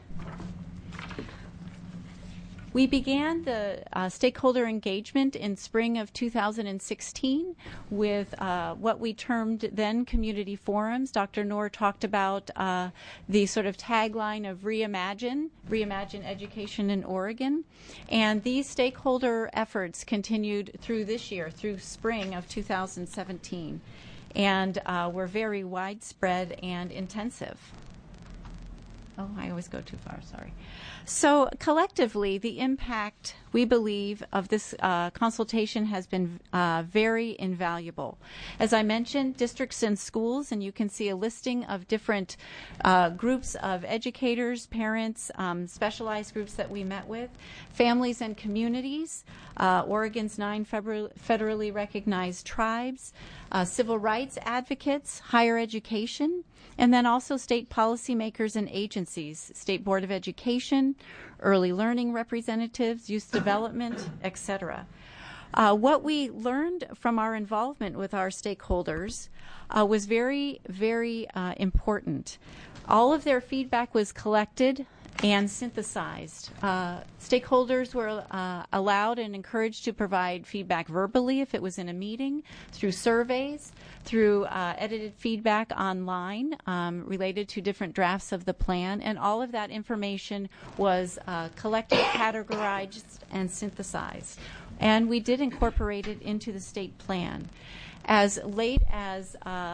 We began the uh, stakeholder engagement in spring of two thousand sixteen with uh, what we termed then community forums. Doctor Noor talked about uh, the sort of tagline of reimagine, reimagine education in Oregon. And these stakeholder efforts continued through this year, through spring of two thousand seventeen, and uh, were very widespread and intensive. Oh, I always go too far, sorry. So collectively, the impact, we believe, of this uh, consultation has been uh, very invaluable. As I mentioned, districts and schools, and you can see a listing of different uh, groups of educators, parents, um, specialized groups that we met with, families and communities, uh, Oregon's nine federal, federally recognized tribes, uh, civil rights advocates, higher education, and then also state policymakers and agencies, State Board of Education, early learning representatives, youth development, et cetera. Uh, what we learned from our involvement with our stakeholders uh, was very, very uh, important. All of their feedback was collected and synthesized. Uh, stakeholders were uh, allowed and encouraged to provide feedback verbally if it was in a meeting, through surveys, through uh, edited feedback online um, related to different drafts of the plan, and all of that information was uh, collected, categorized, and synthesized. And we did incorporate it into the state plan. As late as uh,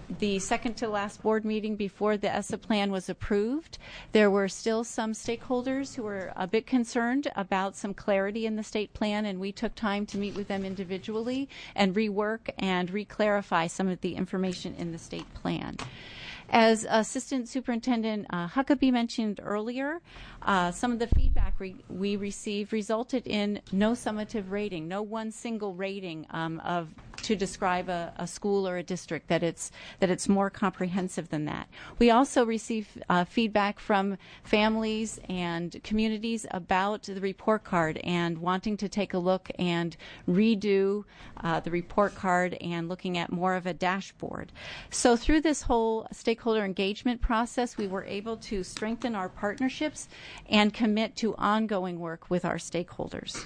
the second to last board meeting before the E S A plan was approved, there were still some stakeholders who were a bit concerned about some clarity in the state plan, and we took time to meet with them individually and rework and re-clarify some of the information in the state plan. As Assistant Superintendent uh, Huckabee mentioned earlier, uh, some of the feedback re- we received resulted in no summative rating, no one single rating um, of to describe a, a school or a district, that it's that it's more comprehensive than that. We also receive uh, feedback from families and communities about the report card and wanting to take a look and redo uh, the report card and looking at more of a dashboard. So through this whole stakeholder engagement process, we were able to strengthen our partnerships and commit to ongoing work with our stakeholders.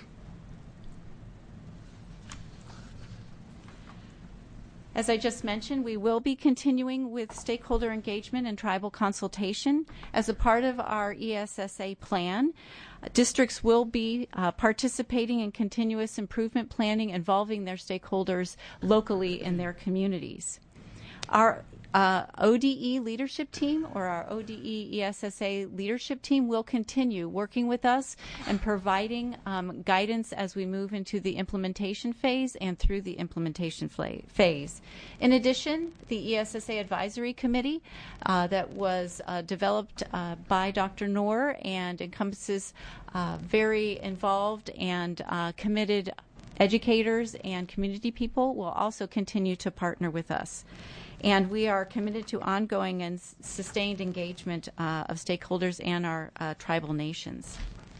As I just mentioned, we will be continuing with stakeholder engagement and tribal consultation. As a part of our E S S A plan, uh, districts will be uh, participating in continuous improvement planning involving their stakeholders locally in their communities. Our Uh, O D E leadership team, or our O D E E S S A leadership team, will continue working with us and providing um, guidance as we move into the implementation phase and through the implementation fla- phase. In addition, the E S S A Advisory Committee uh, that was uh, developed uh, by Doctor Noor and encompasses uh, very involved and uh, committed educators and community people will also continue to partner with us. And we are committed to ongoing and s- sustained engagement uh, of stakeholders and our uh, tribal nations.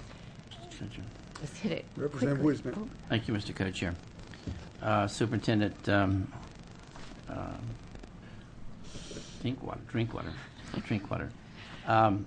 Let's hit it Representative quickly. Wisman. Oh. Thank you, Mister Co-Chair. Uh, Superintendent um, uh, Drinkwater, Drinkwater, Drinkwater. Um,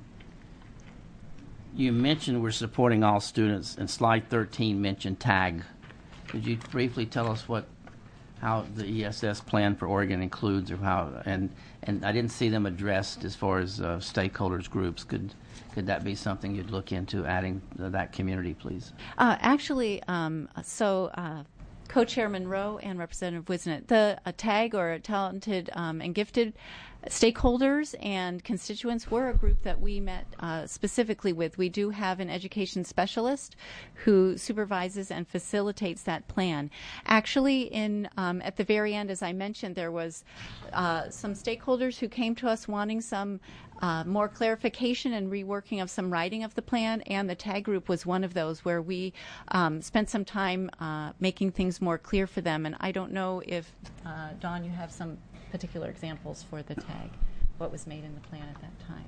you mentioned we're supporting all students, and slide thirteen mentioned TAG. Could you briefly tell us what, how the E S S plan for Oregon includes, or how, and and I didn't see them addressed as far as uh, stakeholders groups. Could could that be something you'd look into adding uh, that community, please? Uh, actually, um, so uh, Co-Chairman Rowe and Representative Wisnett, the a TAG, or talented um, and gifted stakeholders and constituents, were a group that we met uh, specifically with. We do have an education specialist who supervises and facilitates that plan. Actually, in um, at the very end, as I mentioned, there was uh, some stakeholders who came to us wanting some uh, more clarification and reworking of some writing of the plan, and the TAG group was one of those where we um, spent some time uh, making things more clear for them. And I don't know if, uh, Dawn, you have some particular examples for the TAG, what was made in the plan at that time.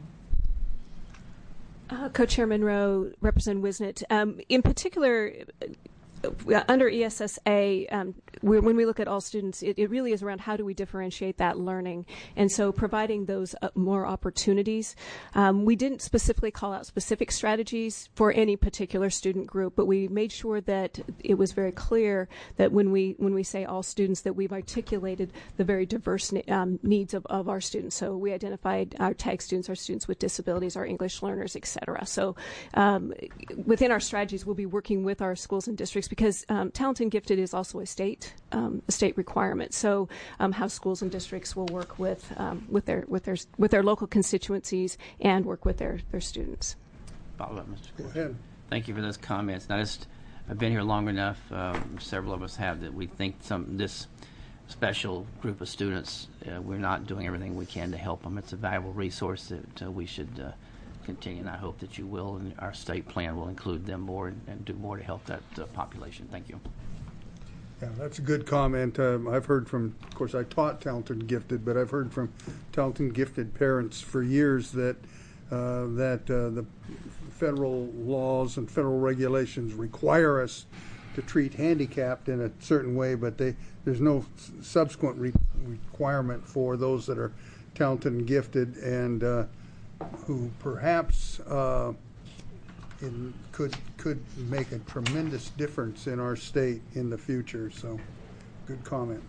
Uh, Co-Chairman Rowe, Representative Wisnett, um, in particular, uh, under E S S A, um, we, when we look at all students, it, it really is around how do we differentiate that learning, and so providing those uh, more opportunities. Um, we didn't specifically call out specific strategies for any particular student group, but we made sure that it was very clear that when we when we say all students, that we've articulated the very diverse um, needs of, of our students. So we identified our TAG students, our students with disabilities, our English learners, et cetera. So um, within our strategies, we'll be working with our schools and districts, because um, talented and gifted is also a state um, a state requirement. So um, how schools and districts will work with um, with their with their with their local constituencies and work with their their students. Follow up, Mister Go ahead. Thank you for those comments. And I just, I've been here long enough. Um, several of us have, that we think some this special group of students, uh, we're not doing everything we can to help them. It's a valuable resource that uh, we should uh, continue, and I hope that you will, and our state plan will include them more and, and do more to help that uh, population. Thank you. Yeah, that's a good comment. Um, I've heard from, of course, I taught talented and gifted, but I've heard from talented and gifted parents for years that uh, that uh, the federal laws and federal regulations require us to treat handicapped in a certain way, but they, there's no s- subsequent re- requirement for those that are talented and gifted, and uh, who perhaps uh, in, could could make a tremendous difference in our state in the future. So, good comment.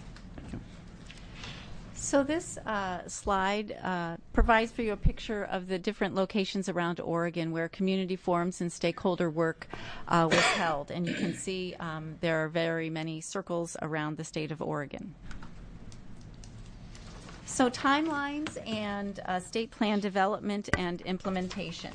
So this uh, slide uh, provides for you a picture of the different locations around Oregon where community forums and stakeholder work uh, was held. And you can see um, there are very many circles around the state of Oregon. So timelines and uh, state plan development and implementation.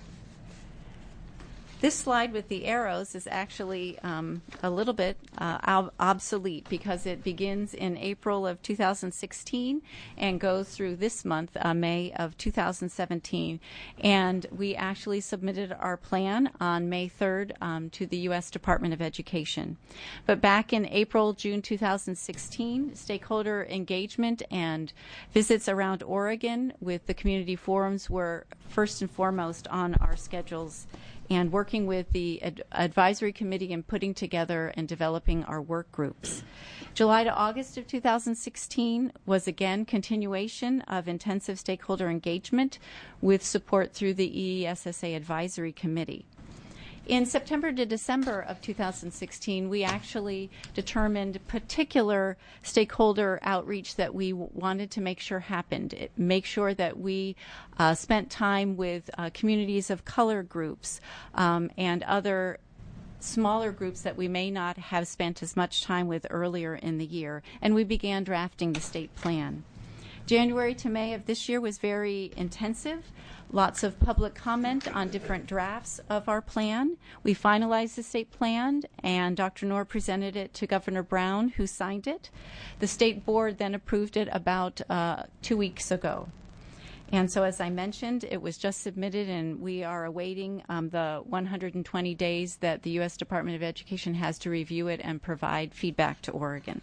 This slide with the arrows is actually um, a little bit uh, ob- obsolete because it begins in April of two thousand sixteen and goes through this month, uh, May of two thousand seventeen. And we actually submitted our plan on May third um, to the U S Department of Education. But back in April, June two thousand sixteen, stakeholder engagement and visits around Oregon with the community forums were first and foremost on our schedules, and working with the ad- advisory committee and putting together and developing our work groups. July to August of two thousand sixteen was again continuation of intensive stakeholder engagement with support through the E E S S A advisory committee. In September to December of two thousand sixteen, we actually determined particular stakeholder outreach that we w- wanted to make sure happened. It, make sure that we uh, spent time with uh, communities of color groups um, and other smaller groups that we may not have spent as much time with earlier in the year. And we began drafting the state plan. January to May of this year was very intensive. Lots of public comment on different drafts of our plan. We finalized the state plan, and Doctor Noor presented it to Governor Brown, who signed it. The state board then approved it about uh, two weeks ago. And so, as I mentioned, it was just submitted, and we are awaiting um, the one hundred twenty days that the U S Department of Education has to review it and provide feedback to Oregon.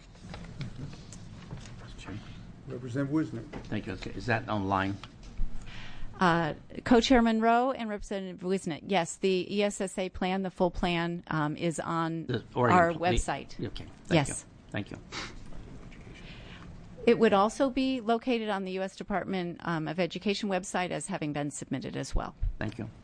Representative Wisnick. Thank you. Okay. Is that online? Uh, Co-Chairman Rowe and Representative Wisnick, yes, the E S S A plan, the full plan, um, is on The Oregon our pl- website. The, okay. Thank Yes. You. Thank you. It would also be located on the U S Department um, of Education website as having been submitted as well. Thank you.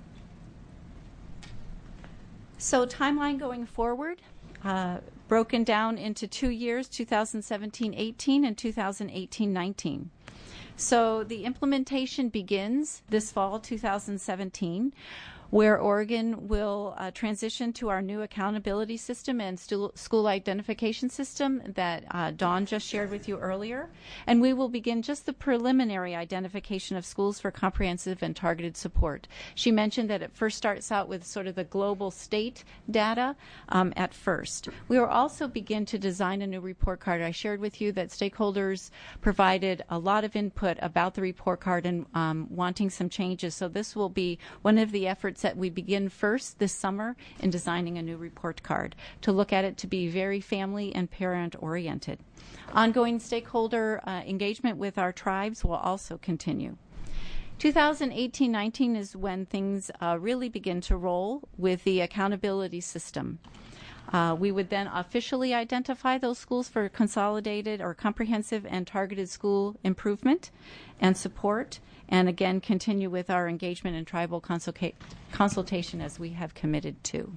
So timeline going forward, uh, broken down into two years, two thousand seventeen eighteen and two thousand eighteen nineteen. So the implementation begins this fall, two thousand seventeen, where Oregon will uh, transition to our new accountability system and stu- school identification system that uh, Dawn just shared with you earlier. And we will begin just the preliminary identification of schools for comprehensive and targeted support. She mentioned that it first starts out with sort of the global state data um, at first. We will also begin to design a new report card. I shared with you that stakeholders provided a lot of input about the report card and um, wanting some changes. So this will be one of the efforts that we begin first this summer in designing a new report card to look at it to be very family and parent oriented. Ongoing stakeholder uh, engagement with our tribes will also continue. two thousand eighteen nineteen is when things uh, really begin to roll with the accountability system. Uh, we would then officially identify those schools for consolidated or comprehensive and targeted school improvement and support, and again continue with our engagement and tribal consulca- consultation as we have committed to.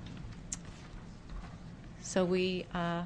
So we uh,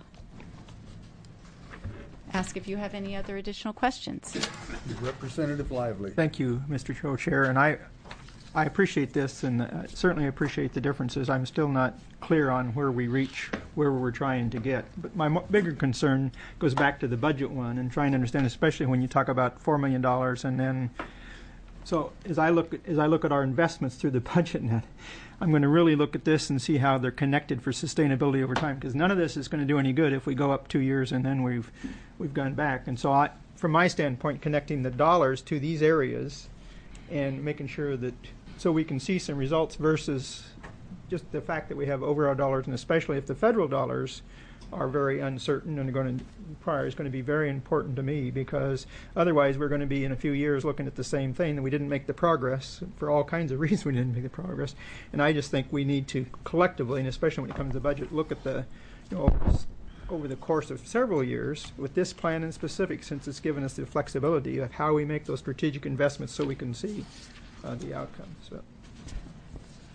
ask if you have any other additional questions. Representative Lively. Thank you, Mister Co-Chair, and I, I appreciate this, and uh, certainly appreciate the differences. I'm still not clear on where we reach, where we're trying to get. But my mo- bigger concern goes back to the budget one and trying to understand, especially when you talk about four million dollars, and then. So as I look as I look at our investments through the budget net, I'm going to really look at this and see how they're connected for sustainability over time. Because none of this is going to do any good if we go up two years and then we've we've gone back. And so, I, from my standpoint, connecting the dollars to these areas and making sure that so we can see some results versus just the fact that we have overall dollars, and especially if the federal dollars are very uncertain and are going to prior is going to be very important to me, because otherwise we're going to be in a few years looking at the same thing and we didn't make the progress for all kinds of reasons. We didn't make the progress, and I just think we need to collectively, and especially when it comes to budget, look at the you know over the course of several years with this plan in specific, since it's given us the flexibility of how we make those strategic investments so we can see uh, the outcomes. So.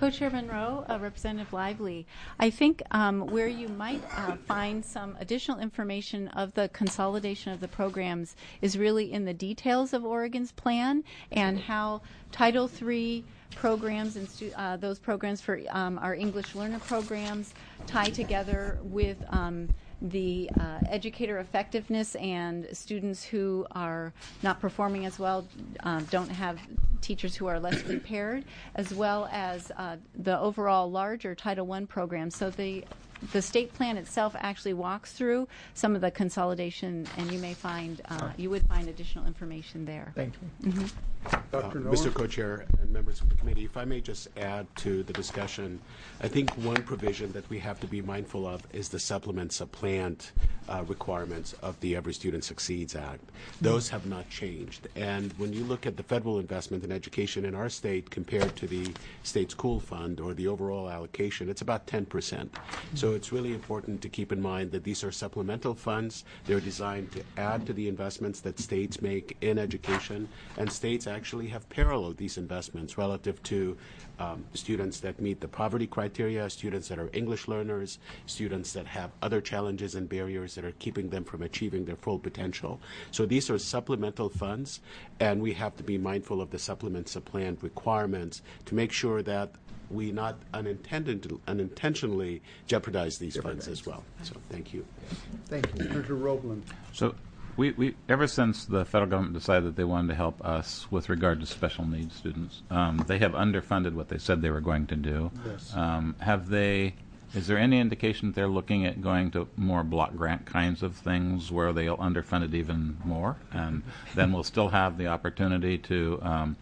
Co-Chair Monroe, uh, Representative Lively, I think um, where you might uh, find some additional information of the consolidation of the programs is really in the details of Oregon's plan and how Title three programs and stu- uh, those programs for um, our English learner programs tie together with um, the uh, educator effectiveness and students who are not performing as well, um, don't have teachers who are less prepared, as well as uh, the overall larger Title one program. So the the state plan itself actually walks through some of the consolidation, and you may find uh, you would find additional information there. Thank you. Mm-hmm. Doctor Uh, Noah? Mister Co-Chair and members of the committee, if I may just add to the discussion, I think one provision that we have to be mindful of is the supplement supplant uh, requirements of the Every Student Succeeds Act. Those have not changed. And when you look at the federal investment in education in our state compared to the state school fund or the overall allocation, it's about ten percent. So it's really important to keep in mind that these are supplemental funds. They're designed to add to the investments that states make in education, and states actually have paralleled these investments relative to um, students that meet the poverty criteria, students that are English learners, students that have other challenges and barriers that are keeping them from achieving their full potential. So these are supplemental funds, and we have to be mindful of the supplement supplant requirements to make sure that we not unintended, unintentionally jeopardize these funds as well. So thank you. Thank you. Senator Roebland. So we, we ever since the federal government decided that they wanted to help us with regard to special needs students, um, they have underfunded what they said they were going to do. Yes. Um, have they? Is there any indication that they're looking at going to more block grant kinds of things where they'll underfund it even more, and then we'll still have the opportunity to um,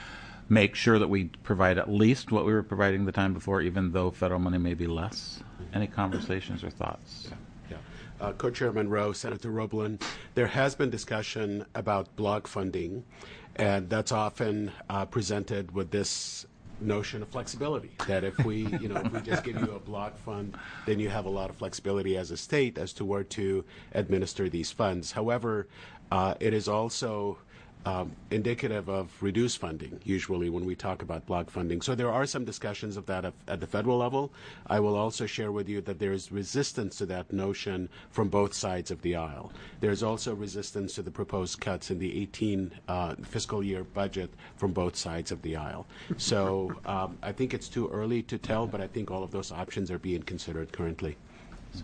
make sure that we provide at least what we were providing the time before, even though federal money may be less? Any conversations or thoughts? Yeah. Uh, Co-Chair Monroe, Senator Roebland, there has been discussion about block funding, and that's often uh, presented with this notion of flexibility, that if we, you know, if we just give you a block fund, then you have a lot of flexibility as a state as to where to administer these funds. However, uh, it is also Um, indicative of reduced funding, usually, when we talk about block funding. So there are some discussions of that at, at the federal level. I will also share with you that there is resistance to that notion from both sides of the aisle. There's also resistance to the proposed cuts in the eighteen uh, fiscal year budget from both sides of the aisle. So um, I think it's too early to tell, but I think all of those options are being considered currently. So.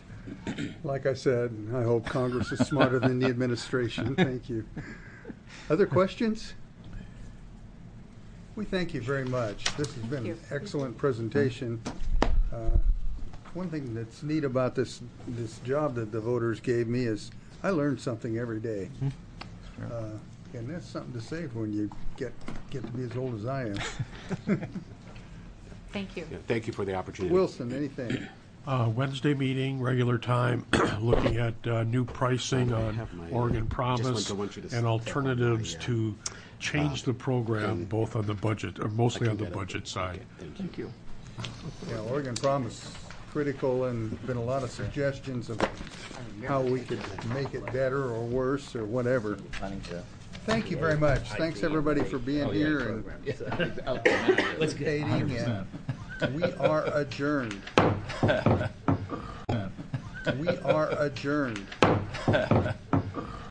Like I said, I hope Congress is smarter than the administration. Thank you. Other questions? We thank you very much. This has been an excellent presentation. Uh, one thing that's neat about this this job that the voters gave me is I learn something every day. Uh, and that's something to say when you get get to be as old as I am. Thank you. Yeah, thank you for the opportunity. Wilson, anything? Uh, Wednesday meeting, regular time, looking at uh, new pricing I on have my, uh, Oregon just Promise want- I want you to and s- alternatives my, uh, to change the program, um, both on the budget, or mostly I on can the get it. budget side. Okay, thank you. Yeah, Oregon Promise, critical, and been a lot of suggestions of how we could make it better or worse or whatever. Thank you very much. Thanks, everybody, for being here and participating, and we are adjourned. We are adjourned.